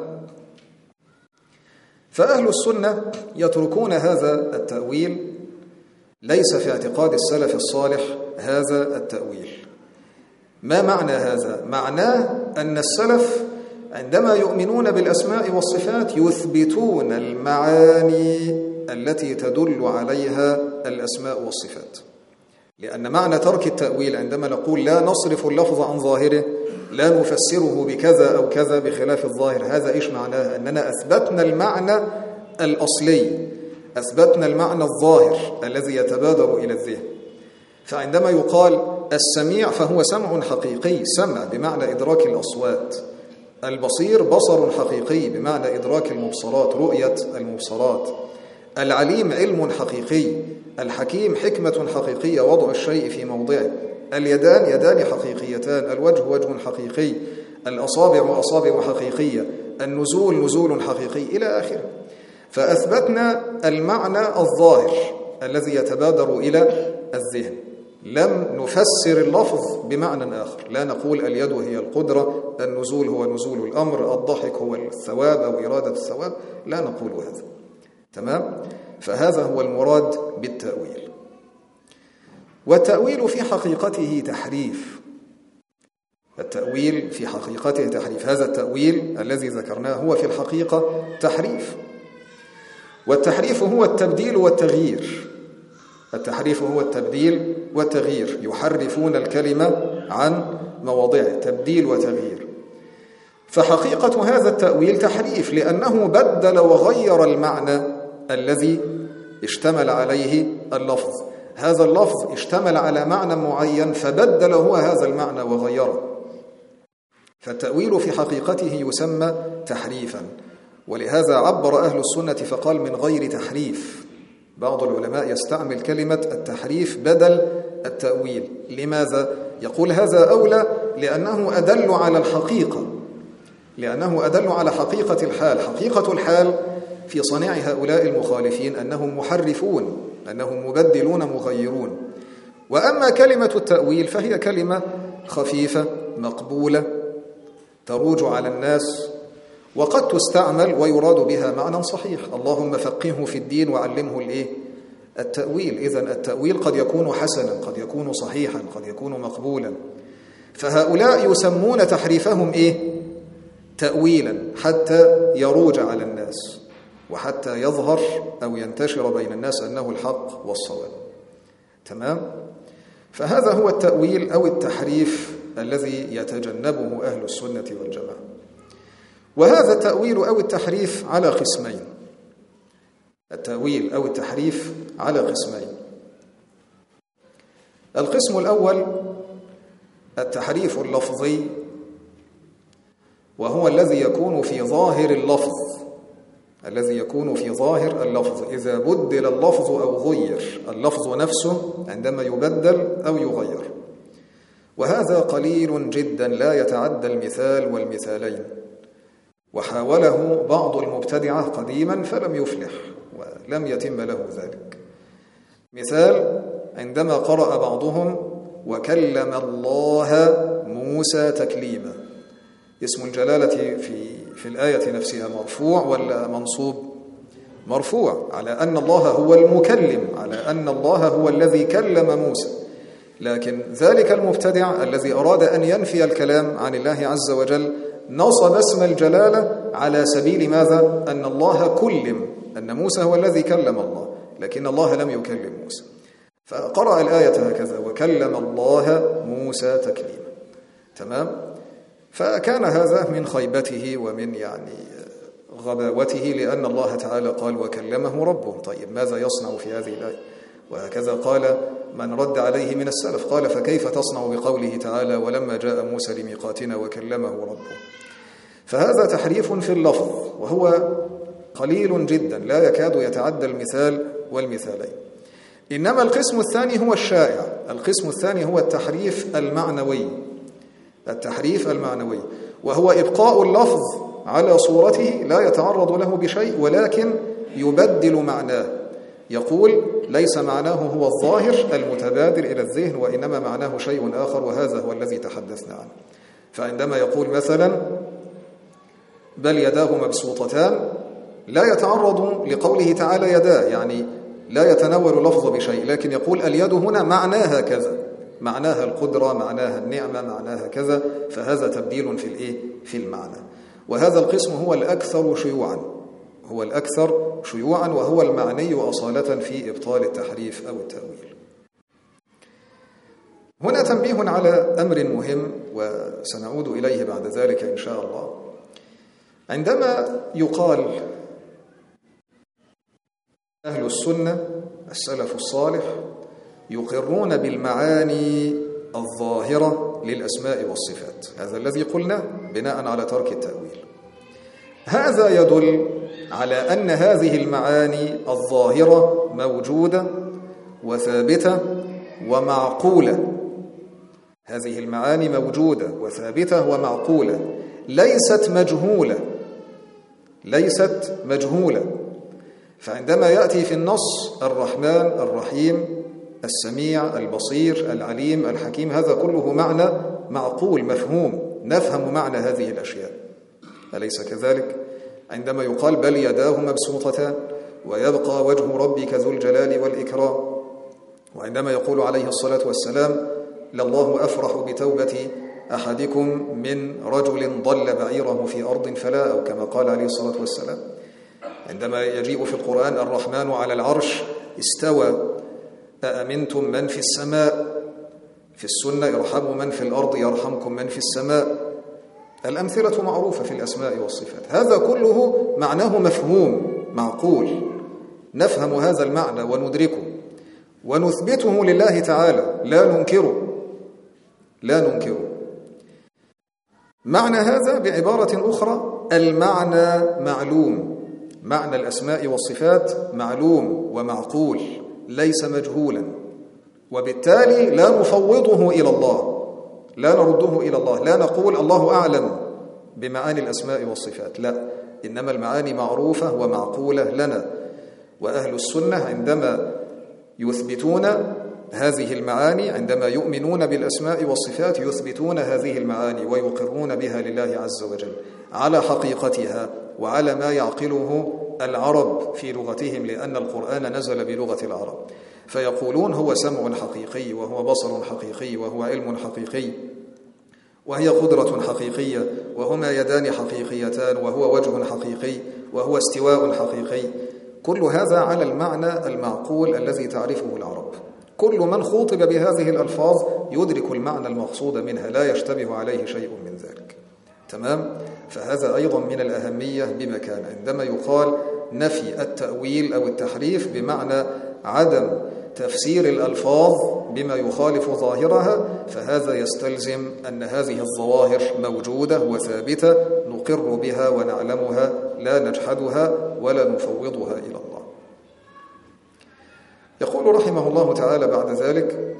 فأهل السنة يتركون هذا التأويل، ليس في اعتقاد السلف الصالح هذا التأويل. ما معنى هذا؟ معناه أن السلف عندما يؤمنون بالأسماء والصفات يثبتون المعاني التي تدل عليها الأسماء والصفات. لأن معنى ترك التأويل عندما نقول لا نصرف اللفظ عن ظاهره، لا نفسره بكذا أو كذا بخلاف الظاهر، هذا إيش معناه؟ أننا أثبتنا المعنى الأصلي، أثبتنا المعنى الظاهر الذي يتبادر إلى الذهن. فعندما يقال السميع فهو سمع حقيقي، سمع بمعنى إدراك الأصوات، البصير بصر حقيقي بمعنى إدراك المبصرات، رؤية المبصرات، العليم علم حقيقي، الحكيم حكمة حقيقية وضع الشيء في موضعه، اليدان يدان حقيقيتان، الوجه وجه حقيقي، الأصابع أصابع حقيقية، النزول نزول حقيقي إلى آخره. فأثبتنا المعنى الظاهر الذي يتبادر إلى الذهن، لم نفسر اللفظ بمعنى آخر، لا نقول اليد هي القدرة، النزول هو نزول الأمر، الضحك هو الثواب أو إرادة الثواب، لا نقول هذا. تمام؟ فهذا هو المراد بالتأويل. والتأويل في حقيقته تحريف، التأويل في حقيقته تحريف، هذا التأويل الذي ذكرناه هو في الحقيقة تحريف. والتحريف هو التبديل والتغيير، التحريف هو التبديل والتغيير، يحرفون الكلمة عن مواضعه، تبديل وتغيير. فحقيقة هذا التأويل تحريف، لأنه بدل وغير المعنى الذي اشتمل عليه اللفظ. هذا اللفظ اشتمل على معنى معين فبدل هو هذا المعنى وغيره، فالتأويل في حقيقته يسمى تحريفا. ولهذا عبر أهل السنة فقال من غير تحريف. بعض العلماء يستعمل كلمة التحريف بدل التأويل. لماذا؟ يقول هذا أولى لأنه أدل على الحقيقة، لأنه أدل على حقيقة الحال. حقيقة الحال في صنيع هؤلاء المخالفين أنهم محرفون، أنهم مبدلون مغيرون. وأما كلمة التأويل فهي كلمة خفيفة مقبولة تروج على الناس، وقد تستعمل ويراد بها معنى صحيح، اللهم فقهه في الدين وعلمه الإيه؟ التأويل. إذن التأويل قد يكون حسنا، قد يكون صحيحا، قد يكون مقبولا. فهؤلاء يسمون تحريفهم إيه؟ تأويلا، حتى يروج على الناس وحتى يظهر أو ينتشر بين الناس أنه الحق والصواب. تمام؟ فهذا هو التأويل أو التحريف الذي يتجنبه أهل السنة والجماعة. وهذا التأويل أو التحريف على قسمين، التأويل أو التحريف على قسمين. القسم الأول التحريف اللفظي، وهو الذي يكون في ظاهر اللفظ، الذي يكون في ظاهر اللفظ إذا بدل اللفظ أو غير، اللفظ نفسه عندما يبدل أو يغير. وهذا قليل جدا، لا يتعدى المثال والمثالين، وحاوله بعض المبتدعة قديما فلم يفلح ولم يتم له ذلك. مثال عندما قرأ بعضهم وكلم الله موسى تكليما، اسم الجلالة في في الآية نفسها مرفوع ولا منصوب؟ مرفوع، على أن الله هو المكلم، على أن الله هو الذي كلم موسى. لكن ذلك المبتدع الذي أراد أن ينفي الكلام عن الله عز وجل نصب اسم الجلالة على سبيل ماذا؟ أن الله كلم، أن موسى هو الذي كلم الله، لكن الله لم يكلم موسى. فقرأ الآية هكذا وكلم الله موسى تكليما. تمام؟ فكان هذا من خيبته ومن يعني غباوته، لأن الله تعالى قال وكلمه ربه. طيب ماذا يصنع في هذه الآية؟ وهكذا قال من رد عليه من السلف، قال فكيف تصنع بقوله تعالى ولما جاء موسى لميقاتنا وكلمه ربه؟ فهذا تحريف في اللفظ، وهو قليل جدا، لا يكاد يتعدى المثال والمثالين. إنما القسم الثاني هو الشائع، القسم الثاني هو التحريف المعنوي، التحريف المعنوي، وهو إبقاء اللفظ على صورته لا يتعرض له بشيء، ولكن يبدل معناه. يقول ليس معناه هو الظاهر المتبادر إلى الذهن، وإنما معناه شيء آخر، وهذا هو الذي تحدثنا عنه. فعندما يقول مثلا بل يداه مبسوطتان، لا يتعرض لقوله تعالى يداه، يعني لا يتناول اللفظ بشيء، لكن يقول اليد هنا معناها كذا، معناها القدرة، معناها النعمة، معناها كذا، فهذا تبديل في الإيه؟ في المعنى. وهذا القسم هو الأكثر شيوعا، هو الأكثر شيوعا وهو المعني أصالة في إبطال التحريف أو التأويل. هنا تنبيه على أمر مهم وسنعود إليه بعد ذلك إن شاء الله. عندما يقال أهل السنة السلف الصالح يقرون بالمعاني الظاهرة للأسماء والصفات، هذا الذي قلنا بناء على ترك التأويل، هذا يدل على أن هذه المعاني الظاهرة موجودة وثابتة ومعقولة. هذه المعاني موجودة وثابتة ومعقولة، ليست مجهولة، ليست مجهولة. فعندما يأتي في النص الرحمن الرحيم السميع البصير العليم الحكيم، هذا كله معنى معقول مفهوم، نفهم معنى هذه الأشياء، أليس كذلك؟ عندما يقال بل يداه مبسوطتان ويبقى وجه ربك ذو الجلال والإكرام، وعندما يقول عليه الصلاة والسلام لله أفرح بتوبة أحدكم من رجل ضل بعيره في أرض فلا، أو كما قال عليه الصلاة والسلام. عندما يجيء في القرآن الرحمن على العرش استوى أأمنتم من في السماء، في السنة ارحموا من في الأرض يرحمكم من في السماء. الأمثلة معروفة في الأسماء والصفات، هذا كله معناه مفهوم معقول، نفهم هذا المعنى وندركه ونثبته لله تعالى، لا ننكره، لا ننكره. معنى هذا بعبارة أخرى المعنى معلوم، معنى الأسماء والصفات معلوم ومعقول، ليس مجهولا، وبالتالي لا نفوضه إلى الله، لا نرده إلى الله، لا نقول الله أعلم بمعاني الأسماء والصفات، لا، إنما المعاني معروفة ومعقولة لنا. وأهل السنة عندما يثبتون هذه المعاني، عندما يؤمنون بالأسماء والصفات يثبتون هذه المعاني ويقرون بها لله عز وجل على حقيقتها وعلى ما يعقله العرب في لغتهم، لأن القرآن نزل بلغة العرب، فيقولون هو سمع حقيقي، وهو بصر حقيقي، وهو علم حقيقي، وهي قدرة حقيقية، وهما يدان حقيقيتان، وهو وجه حقيقي، وهو استواء حقيقي. كل هذا على المعنى المعقول الذي تعرفه العرب. كل من خوطب بهذه الألفاظ يدرك المعنى المقصود منها، لا يشتبه عليه شيء من ذلك. تمام؟ فهذا أيضا من الأهمية بمكان. عندما يقال نفي التأويل أو التحريف بمعنى عدم تفسير الألفاظ بما يخالف ظاهرها، فهذا يستلزم أن هذه الظواهر موجودة وثابتة نقر بها ونعلمها، لا نجحدها ولا نفوضها إلى الله. يقول رحمه الله تعالى بعد ذلك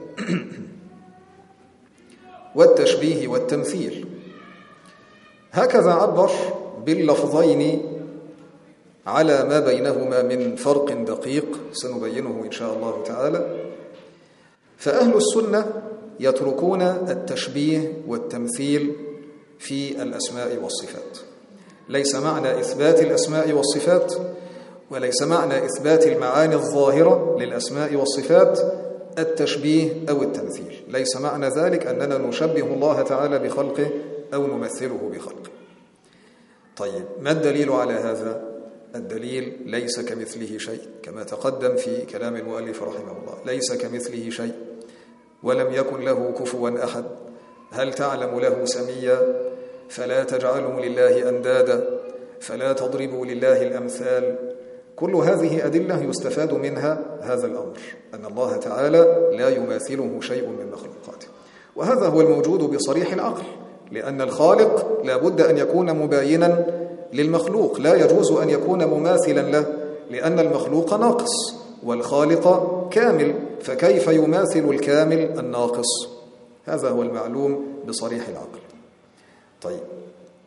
والتشبيه والتمثيل. هكذا عبر باللفظين على ما بينهما من فرق دقيق سنبينه إن شاء الله تعالى. فأهل السنة يتركون التشبيه والتمثيل في الأسماء والصفات. ليس معنى إثبات الأسماء والصفات وليس معنى إثبات المعاني الظاهرة للأسماء والصفات التشبيه أو التمثيل، ليس معنى ذلك أننا نشبه الله تعالى بخلقه أو نمثله بخلقه. طيب، ما الدليل على هذا؟ الدليل ليس كمثله شيء، كما تقدم في كلام المؤلف رحمه الله، ليس كمثله شيء ولم يكن له كفوا أحد. هل تعلم له سميا؟ فلا تجعلوا لله أندادا، فلا تضربوا لله الأمثال. كل هذه أدلة يستفاد منها هذا الأمر، أن الله تعالى لا يماثله شيء من مخلوقاته، وهذا هو الموجود بصريح العقل، لأن الخالق لا بد أن يكون مباينا للمخلوق، لا يجوز أن يكون مماثلا له، لأن المخلوق ناقص والخالق كامل، فكيف يماثل الكامل الناقص؟ هذا هو المعلوم بصريح العقل. طيب،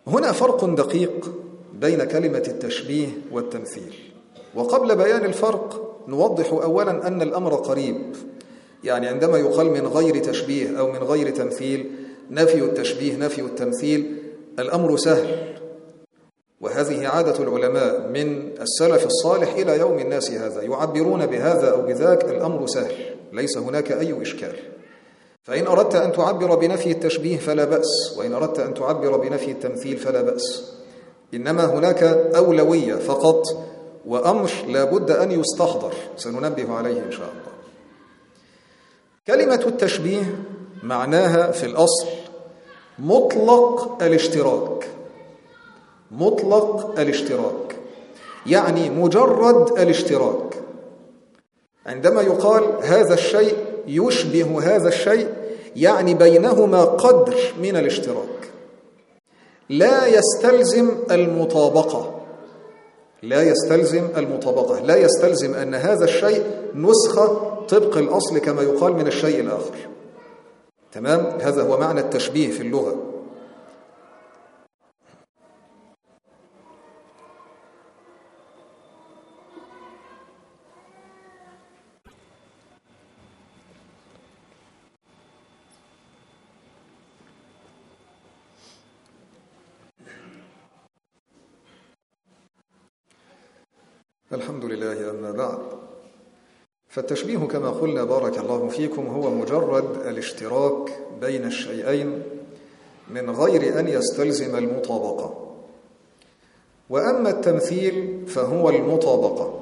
هنا فرق دقيق بين كلمة التشبيه والتمثيل. وقبل بيان الفرق نوضح أولا أن الأمر قريب، يعني عندما يقال من غير تشبيه أو من غير تمثيل، نفي التشبيه نفي التمثيل، الأمر سهل، وهذه عادة العلماء من السلف الصالح إلى يوم الناس هذا، يعبرون بهذا أو بذاك، الأمر سهل ليس هناك أي إشكال. فإن أردت أن تعبر بنفي التشبيه فلا بأس، وإن أردت أن تعبر بنفي التمثيل فلا بأس، إنما هناك أولوية فقط وأمر لا بد أن يستحضر سننبه عليه إن شاء الله. كلمة التشبيه معناها في الأصل مطلق الاشتراك، مطلق الاشتراك يعني مجرد الاشتراك. عندما يقال هذا الشيء يشبه هذا الشيء يعني بينهما قدر من الاشتراك، لا يستلزم المطابقة، لا يستلزم المطابقة، لا يستلزم أن هذا الشيء نسخة طبق الأصل كما يقال من الشيء الآخر. تمام؟ هذا هو معنى التشبيه في اللغة. الحمد لله. أما بعد، فالتشبيه كما قلنا بارك الله فيكم هو مجرد الاشتراك بين الشيئين من غير أن يستلزم المطابقة. وأما التمثيل فهو المطابقة،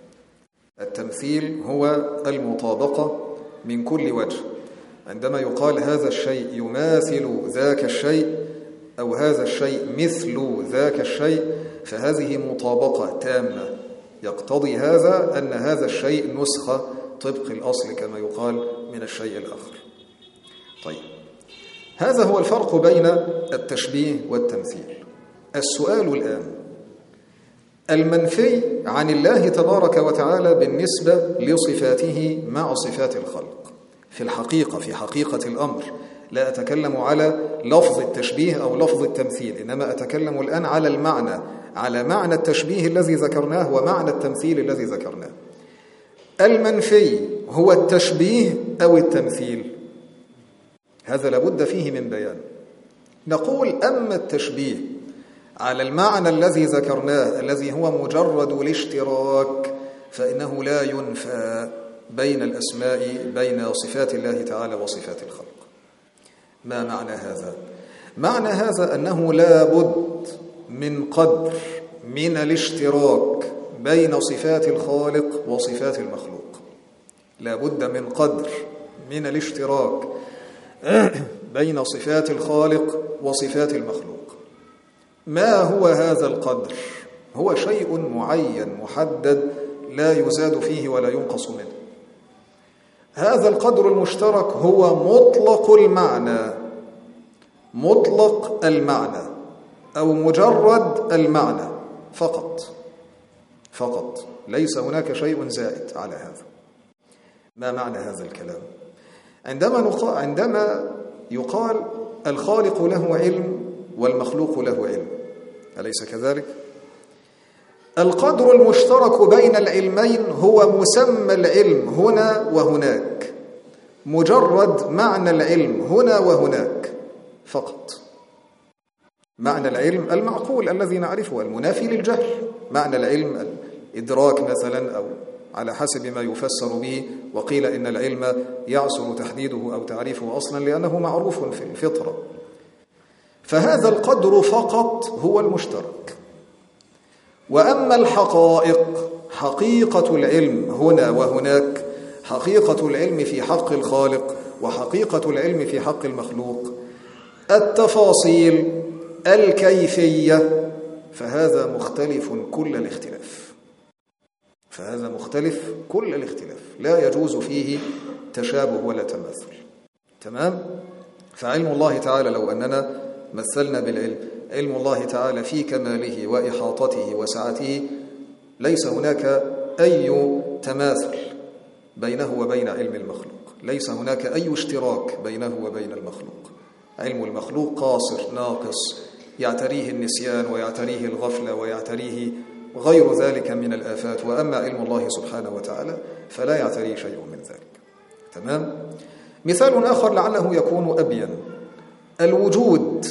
التمثيل هو المطابقة من كل وجه. عندما يقال هذا الشيء يماثل ذاك الشيء أو هذا الشيء مثل ذاك الشيء فهذه مطابقة تامة، يقتضي هذا أن هذا الشيء نسخة طبق الأصل كما يقال من الشيء الآخر. طيب، هذا هو الفرق بين التشبيه والتمثيل. السؤال الآن، المنفي عن الله تبارك وتعالى بالنسبة لصفاته مع صفات الخلق في الحقيقة، في حقيقة الأمر، لا أتكلم على لفظ التشبيه أو لفظ التمثيل، إنما أتكلم الآن على المعنى، على معنى التشبيه الذي ذكرناه ومعنى التمثيل الذي ذكرناه. المنفي هو التشبيه أو التمثيل؟ هذا لابد فيه من بيان. نقول أما التشبيه على المعنى الذي ذكرناه الذي هو مجرد الاشتراك فإنه لا ينفى بين الأسماء بين صفات الله تعالى وصفات الخلق. ما معنى هذا؟ معنى هذا أنه لا بد من قدر من الاشتراك بين صفات الخالق وصفات المخلوق، لا بد من قدر من الاشتراك بين صفات الخالق وصفات المخلوق. ما هو هذا القدر؟ هو شيء معين محدد لا يزاد فيه ولا ينقص منه. هذا القدر المشترك هو مطلق المعنى، مطلق المعنى أو مجرد المعنى فقط فقط، ليس هناك شيء زائد على هذا. ما معنى هذا الكلام؟ عندما نقا... عندما يقال الخالق له علم والمخلوق له علم، أليس كذلك؟ القدر المشترك بين العلمين هو مسمى العلم هنا وهناك، مجرد معنى العلم هنا وهناك فقط. معنى العلم المعقول الذي نعرفه المنافي للجهل، معنى العلم الإدراك مثلا، أو على حسب ما يفسر به، وقيل إن العلم يعسر تحديده أو تعريفه أصلا لأنه معروف في الفطرة. فهذا القدر فقط هو المشترك. وأما الحقائق، حقيقة العلم هنا وهناك، حقيقة العلم في حق الخالق وحقيقة العلم في حق المخلوق، التفاصيل، الكيفية، فهذا مختلف كل الاختلاف، فهذا مختلف كل الاختلاف، لا يجوز فيه تشابه ولا تماثل. تمام؟ فعلم الله تعالى لو أننا مثلنا بالعلم، علم الله تعالى في كماله وإحاطته وسعته ليس هناك أي تماثل بينه وبين علم المخلوق، ليس هناك أي اشتراك بينه وبين المخلوق. علم المخلوق قاصر ناقص يعتريه النسيان ويعتريه الغفلة ويعتريه غير ذلك من الآفات. وأما علم الله سبحانه وتعالى فلا يعتريه شيء من ذلك. تمام؟ مثال آخر لعله يكون أبين: الوجود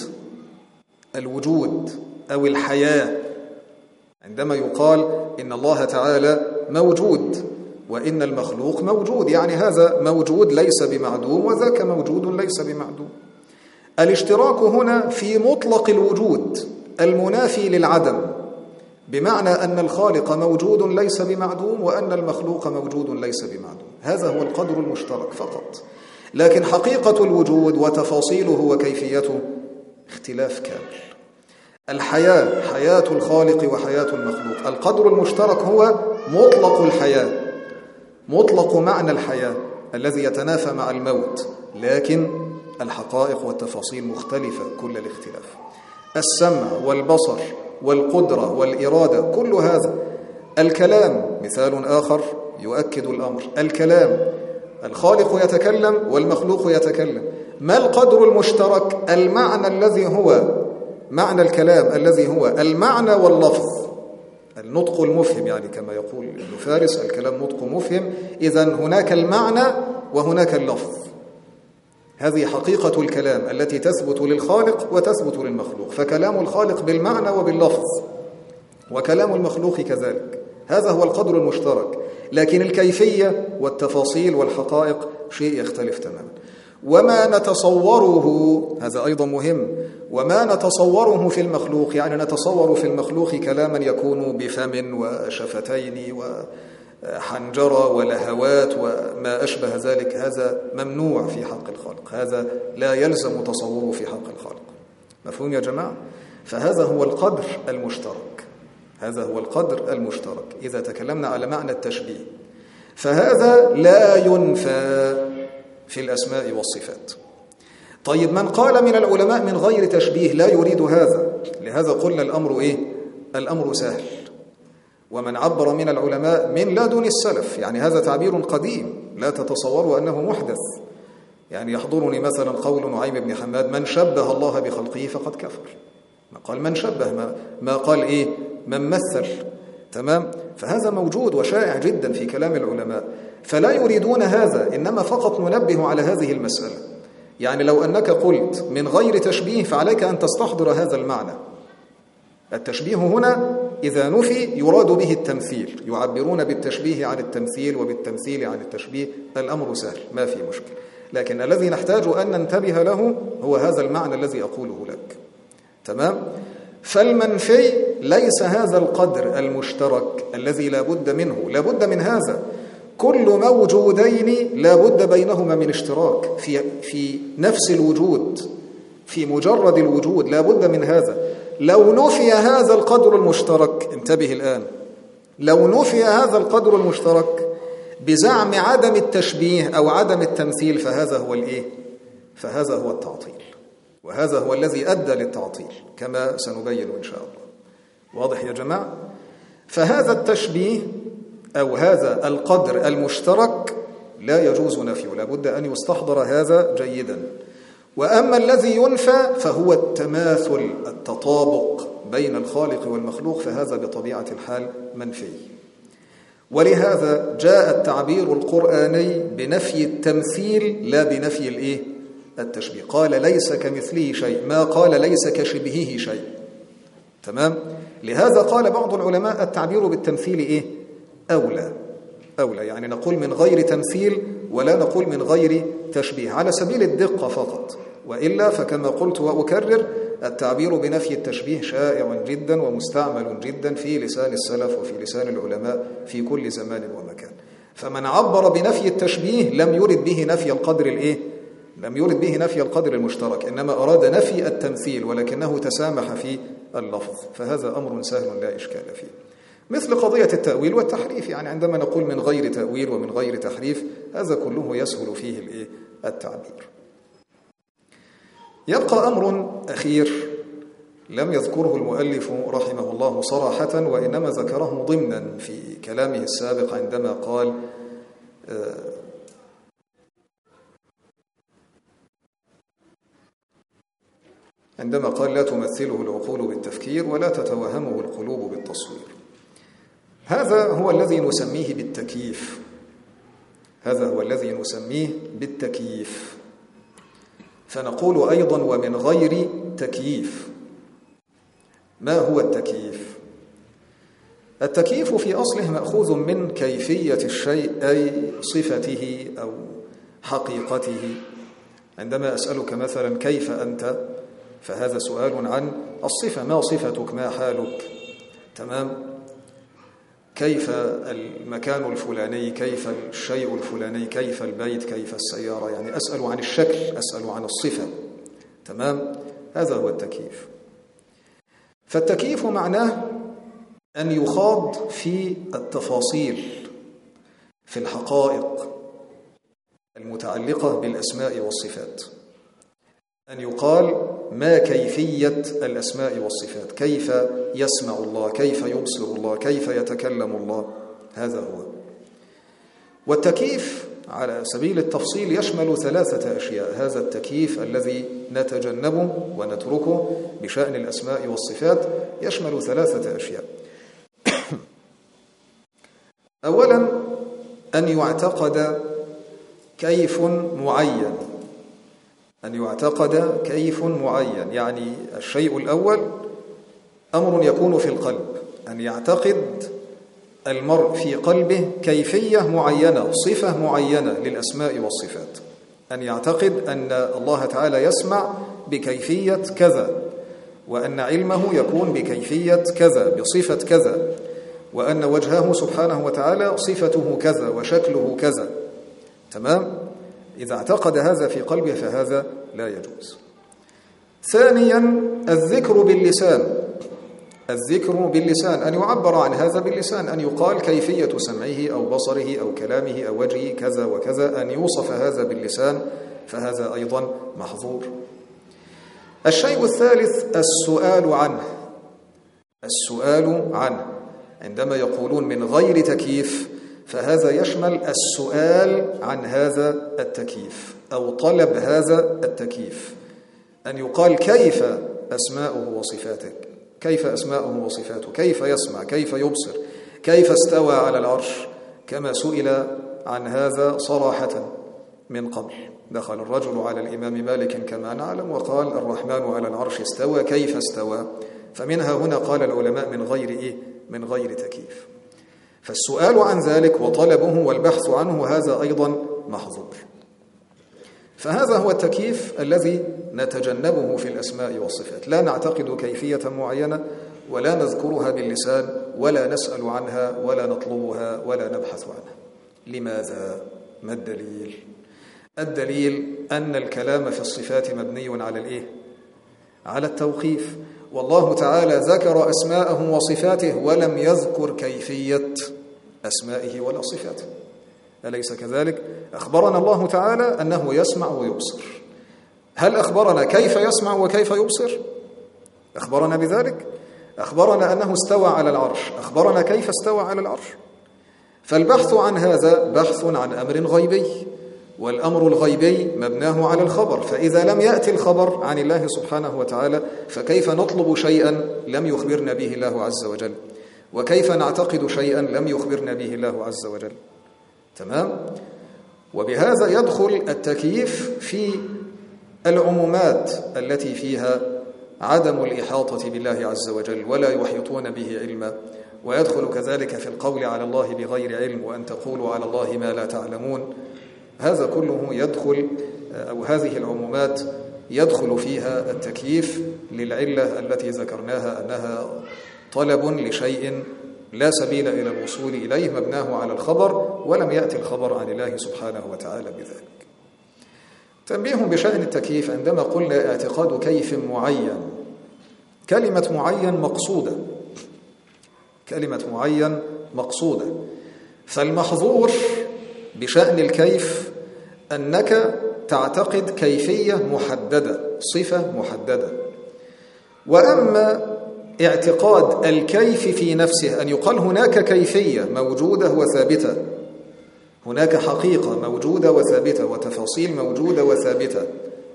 الوجود أو الحياة. عندما يقال إن الله تعالى موجود وإن المخلوق موجود، يعني هذا موجود ليس بمعدوم وذاك موجود ليس بمعدوم. الاشتراك هنا في مطلق الوجود المنافي للعدم، بمعنى أن الخالق موجود ليس بمعدوم وأن المخلوق موجود ليس بمعدوم. هذا هو القدر المشترك فقط. لكن حقيقة الوجود وتفاصيله وكيفيته اختلاف كامل. الحياة حياة الخالق وحياة المخلوق. القدر المشترك هو مطلق الحياة، مطلق معنى الحياة الذي يتنافى مع الموت، لكن الحقائق والتفاصيل مختلفة كل الاختلاف. السمع والبصر والقدرة والإرادة كل هذا. الكلام مثال آخر يؤكد الأمر. الكلام الخالق يتكلم والمخلوق يتكلم. ما القدر المشترك؟ المعنى الذي هو معنى الكلام، الذي هو المعنى واللفظ، النطق المفهم، يعني كما يقول ابن فارس الكلام نطق مفهم. إذن هناك المعنى وهناك اللفظ. هذه حقيقة الكلام التي تثبت للخالق وتثبت للمخلوق. فكلام الخالق بالمعنى وباللفظ، وكلام المخلوق كذلك. هذا هو القدر المشترك. لكن الكيفية والتفاصيل والحقائق شيء يختلف تماما. وما نتصوره، هذا أيضا مهم، وما نتصوره في المخلوق، يعني نتصور في المخلوق كلاما يكون بفم وشفتين وحنجرة ولهوات وما أشبه ذلك، هذا ممنوع في حق الخالق، هذا لا يلزم تصوره في حق الخالق. مفهوم يا جماعة؟ فهذا هو القدر المشترك، هذا هو القدر المشترك إذا تكلمنا على معنى التشبيه. فهذا لا ينفى في الأسماء والصفات. طيب من قال من العلماء من غير تشبيه لا يريد هذا، لهذا قلنا الأمر إيه؟ الأمر سهل. ومن عبر من العلماء من لدن السلف، يعني هذا تعبير قديم لا تتصوروا أنه محدث. يعني يحضرني مثلا قول نعيم بن حماد: من شبه الله بخلقه فقد كفر. ما قال من شبه، ما, ما قال إيه؟ من مثل. تمام؟ فهذا موجود وشائع جدا في كلام العلماء، فلا يريدون هذا، إنما فقط ننبه على هذه المسألة. يعني لو أنك قلت من غير تشبيه فعليك أن تستحضر هذا المعنى. التشبيه هنا إذا نفي يراد به التمثيل، يعبرون بالتشبيه عن التمثيل وبالتمثيل عن التشبيه. الأمر سهل ما في مشكلة، لكن الذي نحتاج أن ننتبه له هو هذا المعنى الذي أقوله لك. تمام؟ فالمنفي ليس هذا القدر المشترك الذي لا بد منه، لا بد من هذا. كل موجودين لا بد بينهما من اشتراك في في نفس الوجود، في مجرد الوجود لا بد من هذا. لو نفي هذا القدر المشترك، انتبه الآن، لو نفي هذا القدر المشترك بزعم عدم التشبيه أو عدم التمثيل فهذا هو الإيه؟ فهذا هو التعطيل، وهذا هو الذي أدى للتعطيل كما سنبين إن شاء الله. واضح يا جماعة؟ فهذا التشبيه أو هذا القدر المشترك لا يجوز نفيه، لا بد أن يستحضر هذا جيدا. وأما الذي ينفى فهو التماثل، التطابق بين الخالق والمخلوق، فهذا بطبيعة الحال منفي. ولهذا جاء التعبير القرآني بنفي التمثيل لا بنفي الإيه؟ التشبيه. قال ليس كمثله شيء، ما قال ليس كشبهه شيء. تمام؟ لهذا قال بعض العلماء التعبير بالتمثيل إيه؟ أولى أولى، يعني نقول من غير تمثيل ولا نقول من غير تشبيه على سبيل الدقة فقط. وإلا فكما قلت وأكرر، التعبير بنفي التشبيه شائع جدا ومستعمل جدا في لسان السلف وفي لسان العلماء في كل زمان ومكان. فمن عبر بنفي التشبيه لم يرد به نفي القدر الإيه؟ لم يرد به نفي القدر المشترك، إنما أراد نفي التمثيل، ولكنه تسامح في اللفظ. فهذا أمر سهل لا إشكال فيه. مثل قضية التأويل والتحريف، يعني عندما نقول من غير تأويل ومن غير تحريف هذا كله يسهل فيه الإيه؟ التعبير. يبقى أمر أخير لم يذكره المؤلف رحمه الله صراحة، وإنما ذكره ضمنا في كلامه السابق عندما قال آه عندما قال لا تمثله العقول بالتفكير ولا تتوهمه القلوب بالتصوير. هذا هو الذي نسميه بالتكييف، هذا هو الذي نسميه بالتكييف. فنقول أيضا ومن غير تكييف. ما هو التكييف؟ التكييف في أصله مأخوذ من كيفية الشيء، أي صفته أو حقيقته. عندما أسألك مثلا كيف أنت، فهذا سؤال عن الصفة، ما صفتك، ما حالك، تمام؟ كيف المكان الفلاني، كيف الشيء الفلاني، كيف البيت، كيف السيارة، يعني أسأل عن الشكل، أسأل عن الصفة، تمام؟ هذا هو التكييف. فالتكييف معناه أن يخاض في التفاصيل، في الحقائق المتعلقة بالأسماء والصفات، أن يقال ما كيفية الأسماء والصفات، كيف يسمع الله، كيف يبصر الله، كيف يتكلم الله، هذا هو. والتكييف على سبيل التفصيل يشمل ثلاثة أشياء، هذا التكييف الذي نتجنبه ونتركه بشأن الأسماء والصفات يشمل ثلاثة أشياء. أولا أن يعتقد كيف معين، أن يعتقد كيف معين، يعني الشيء الأول أمر يكون في القلب، أن يعتقد المرء في قلبه كيفية معينة، صفة معينة للأسماء والصفات، أن يعتقد أن الله تعالى يسمع بكيفية كذا، وأن علمه يكون بكيفية كذا، بصفة كذا، وأن وجهه سبحانه وتعالى صفته كذا وشكله كذا، تمام؟ إذا اعتقد هذا في قلبه فهذا لا يجوز. ثانيا الذكر باللسان، الذكر باللسان، أن يعبر عن هذا باللسان، أن يقال كيفية سمعه أو بصره أو كلامه أو وجهه كذا وكذا، أن يوصف هذا باللسان، فهذا أيضا محظور. الشيء الثالث السؤال عنه، السؤال عنه، عندما يقولون من غير تكييف فهذا يشمل السؤال عن هذا التكييف أو طلب هذا التكييف، أن يقال كيف أسماؤه وصفاته، كيف أسماؤه وصفاته، كيف يسمع، كيف يبصر، كيف استوى على العرش، كما سئل عن هذا صراحة من قبل. دخل الرجل على الإمام مالك كما نعلم وقال الرحمن على العرش استوى، كيف استوى؟ فمنها هنا قال العلماء من غير إيه؟ من غير تكييف. فالسؤال عن ذلك وطلبه والبحث عنه هذا أيضا محظور. فهذا هو التكييف الذي نتجنبه في الأسماء والصفات، لا نعتقد كيفية معينة ولا نذكرها باللسان ولا نسأل عنها ولا نطلبها ولا نبحث عنها. لماذا؟ ما الدليل؟ الدليل أن الكلام في الصفات مبني على الإيه؟ على التوقيف، والله تعالى ذكر أسماءه وصفاته ولم يذكر كيفية أسمائه ولا صفاته، أليس كذلك؟ أخبرنا الله تعالى أنه يسمع ويبصر، هل أخبرنا كيف يسمع وكيف يبصر؟ أخبرنا بذلك؟ أخبرنا أنه استوى على العرش، أخبرنا كيف استوى على العرش؟ فالبحث عن هذا بحث عن أمر غيبي، والأمر الغيبي مبناه على الخبر، فإذا لم يأتي الخبر عن الله سبحانه وتعالى فكيف نطلب شيئا لم يخبرنا به الله عز وجل، وكيف نعتقد شيئا لم يخبرنا به الله عز وجل، تمام؟ وبهذا يدخل التكييف في العمومات التي فيها عدم الإحاطة بالله عز وجل ولا يحيطون به علما، ويدخل كذلك في القول على الله بغير علم وأن تقولوا على الله ما لا تعلمون. هذا كله يدخل أو هذه العمومات يدخل فيها التكييف للعلة التي ذكرناها أنها طلب لشيء لا سبيل إلى الوصول إليه مبناه على الخبر ولم يأتي الخبر عن الله سبحانه وتعالى بذلك. تنبيه بشأن التكييف، عندما قلنا اعتقاد كيف معين، كلمة معين مقصودة، كلمة معين مقصودة، فالمحظور بشأن الكيف أنك تعتقد كيفية محددة، صفة محددة. وأما اعتقاد الكيف في نفسه، أن يقال هناك كيفية موجودة وثابتة، هناك حقيقة موجودة وثابتة وتفاصيل موجودة وثابتة،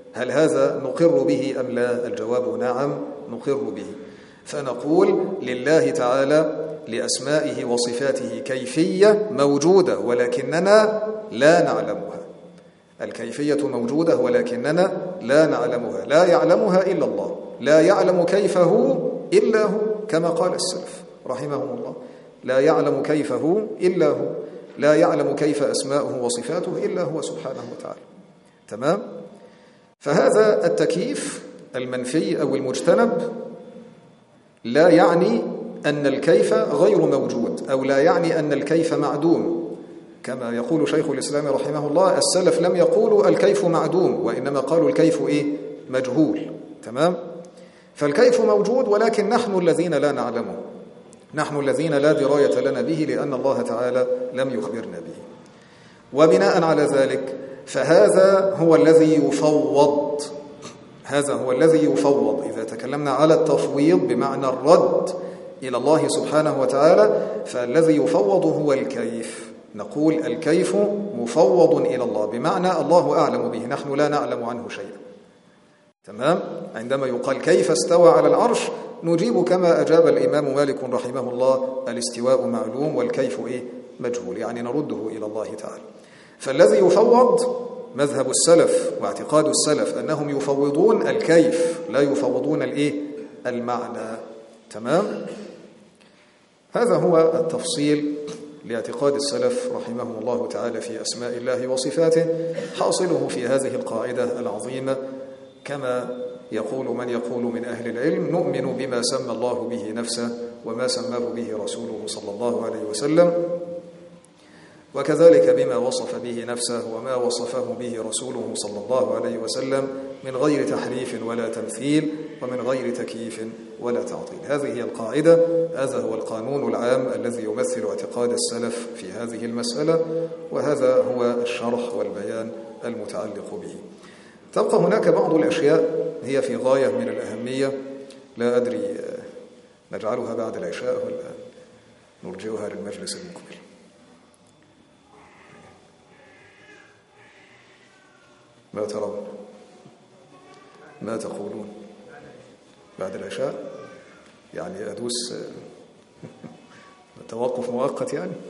هل هذا نقر به أم لا؟ الجواب نعم، نقر به. فنقول لله تعالى لأسمائه وصفاته كيفية موجودة ولكننا لا نعلمها. الكيفية موجودة ولكننا لا نعلمها، لا يعلمها إلا الله، لا يعلم كيفه إلا هو، كما قال السلف رحمهم الله، لا يعلم كيفه إلا هو، لا يعلم كيف أسماؤه وصفاته إلا هو سبحانه وتعالى. تمام؟ فهذا التكييف المنفي أو المجتنب لا يعني أن الكيف غير موجود، أو لا يعني أن الكيف معدوم، كما يقول شيخ الإسلام رحمه الله السلف لم يقولوا الكيف معدوم، وإنما قالوا الكيف إيه؟ مجهول. تمام؟ فالكيف موجود ولكن نحن الذين لا نعلمه، نحن الذين لا دراية لنا به، لأن الله تعالى لم يخبرنا به. وبناء على ذلك فهذا هو الذي يفوض، هذا هو الذي يفوض. إذا تكلمنا على التفويض بمعنى الرد إلى الله سبحانه وتعالى، فالذي يفوض هو الكيف. نقول الكيف مفوض إلى الله، بمعنى الله أعلم به، نحن لا نعلم عنه شيئا. تمام؟ عندما يقال كيف استوى على العرش نجيب كما أجاب الإمام مالك رحمه الله: الاستواء معلوم والكيف إيه؟ مجهول، يعني نرده إلى الله تعالى. فالذي يفوض مذهب السلف واعتقاد السلف أنهم يفوضون الكيف، لا يفوضون الإيه؟ المعنى. تمام؟ هذا هو التفصيل لاعتقاد السلف رحمهم الله تعالى في أسماء الله وصفاته، حاصله في هذه القاعدة العظيمة كما يقول من يقول من أهل العلم: نؤمن بما سمى الله به نفسه وما سماه به رسوله صلى الله عليه وسلم، وكذلك بما وصف به نفسه وما وصفه به رسوله صلى الله عليه وسلم، من غير تحريف ولا تمثيل ومن غير تكييف ولا تعطيل. هذه هي القاعدة، هذا هو القانون العام الذي يمثل اعتقاد السلف في هذه المسألة، وهذا هو الشرح والبيان المتعلق به. تبقى هناك بعض الأشياء هي في غاية من الأهمية، لا أدري نجعلها بعد العشاء ولا نرجعها للمجلس المقبل. ما ترون؟ ما تقولون؟ بعد العشاء يعني أدوس توقف مؤقت يعني؟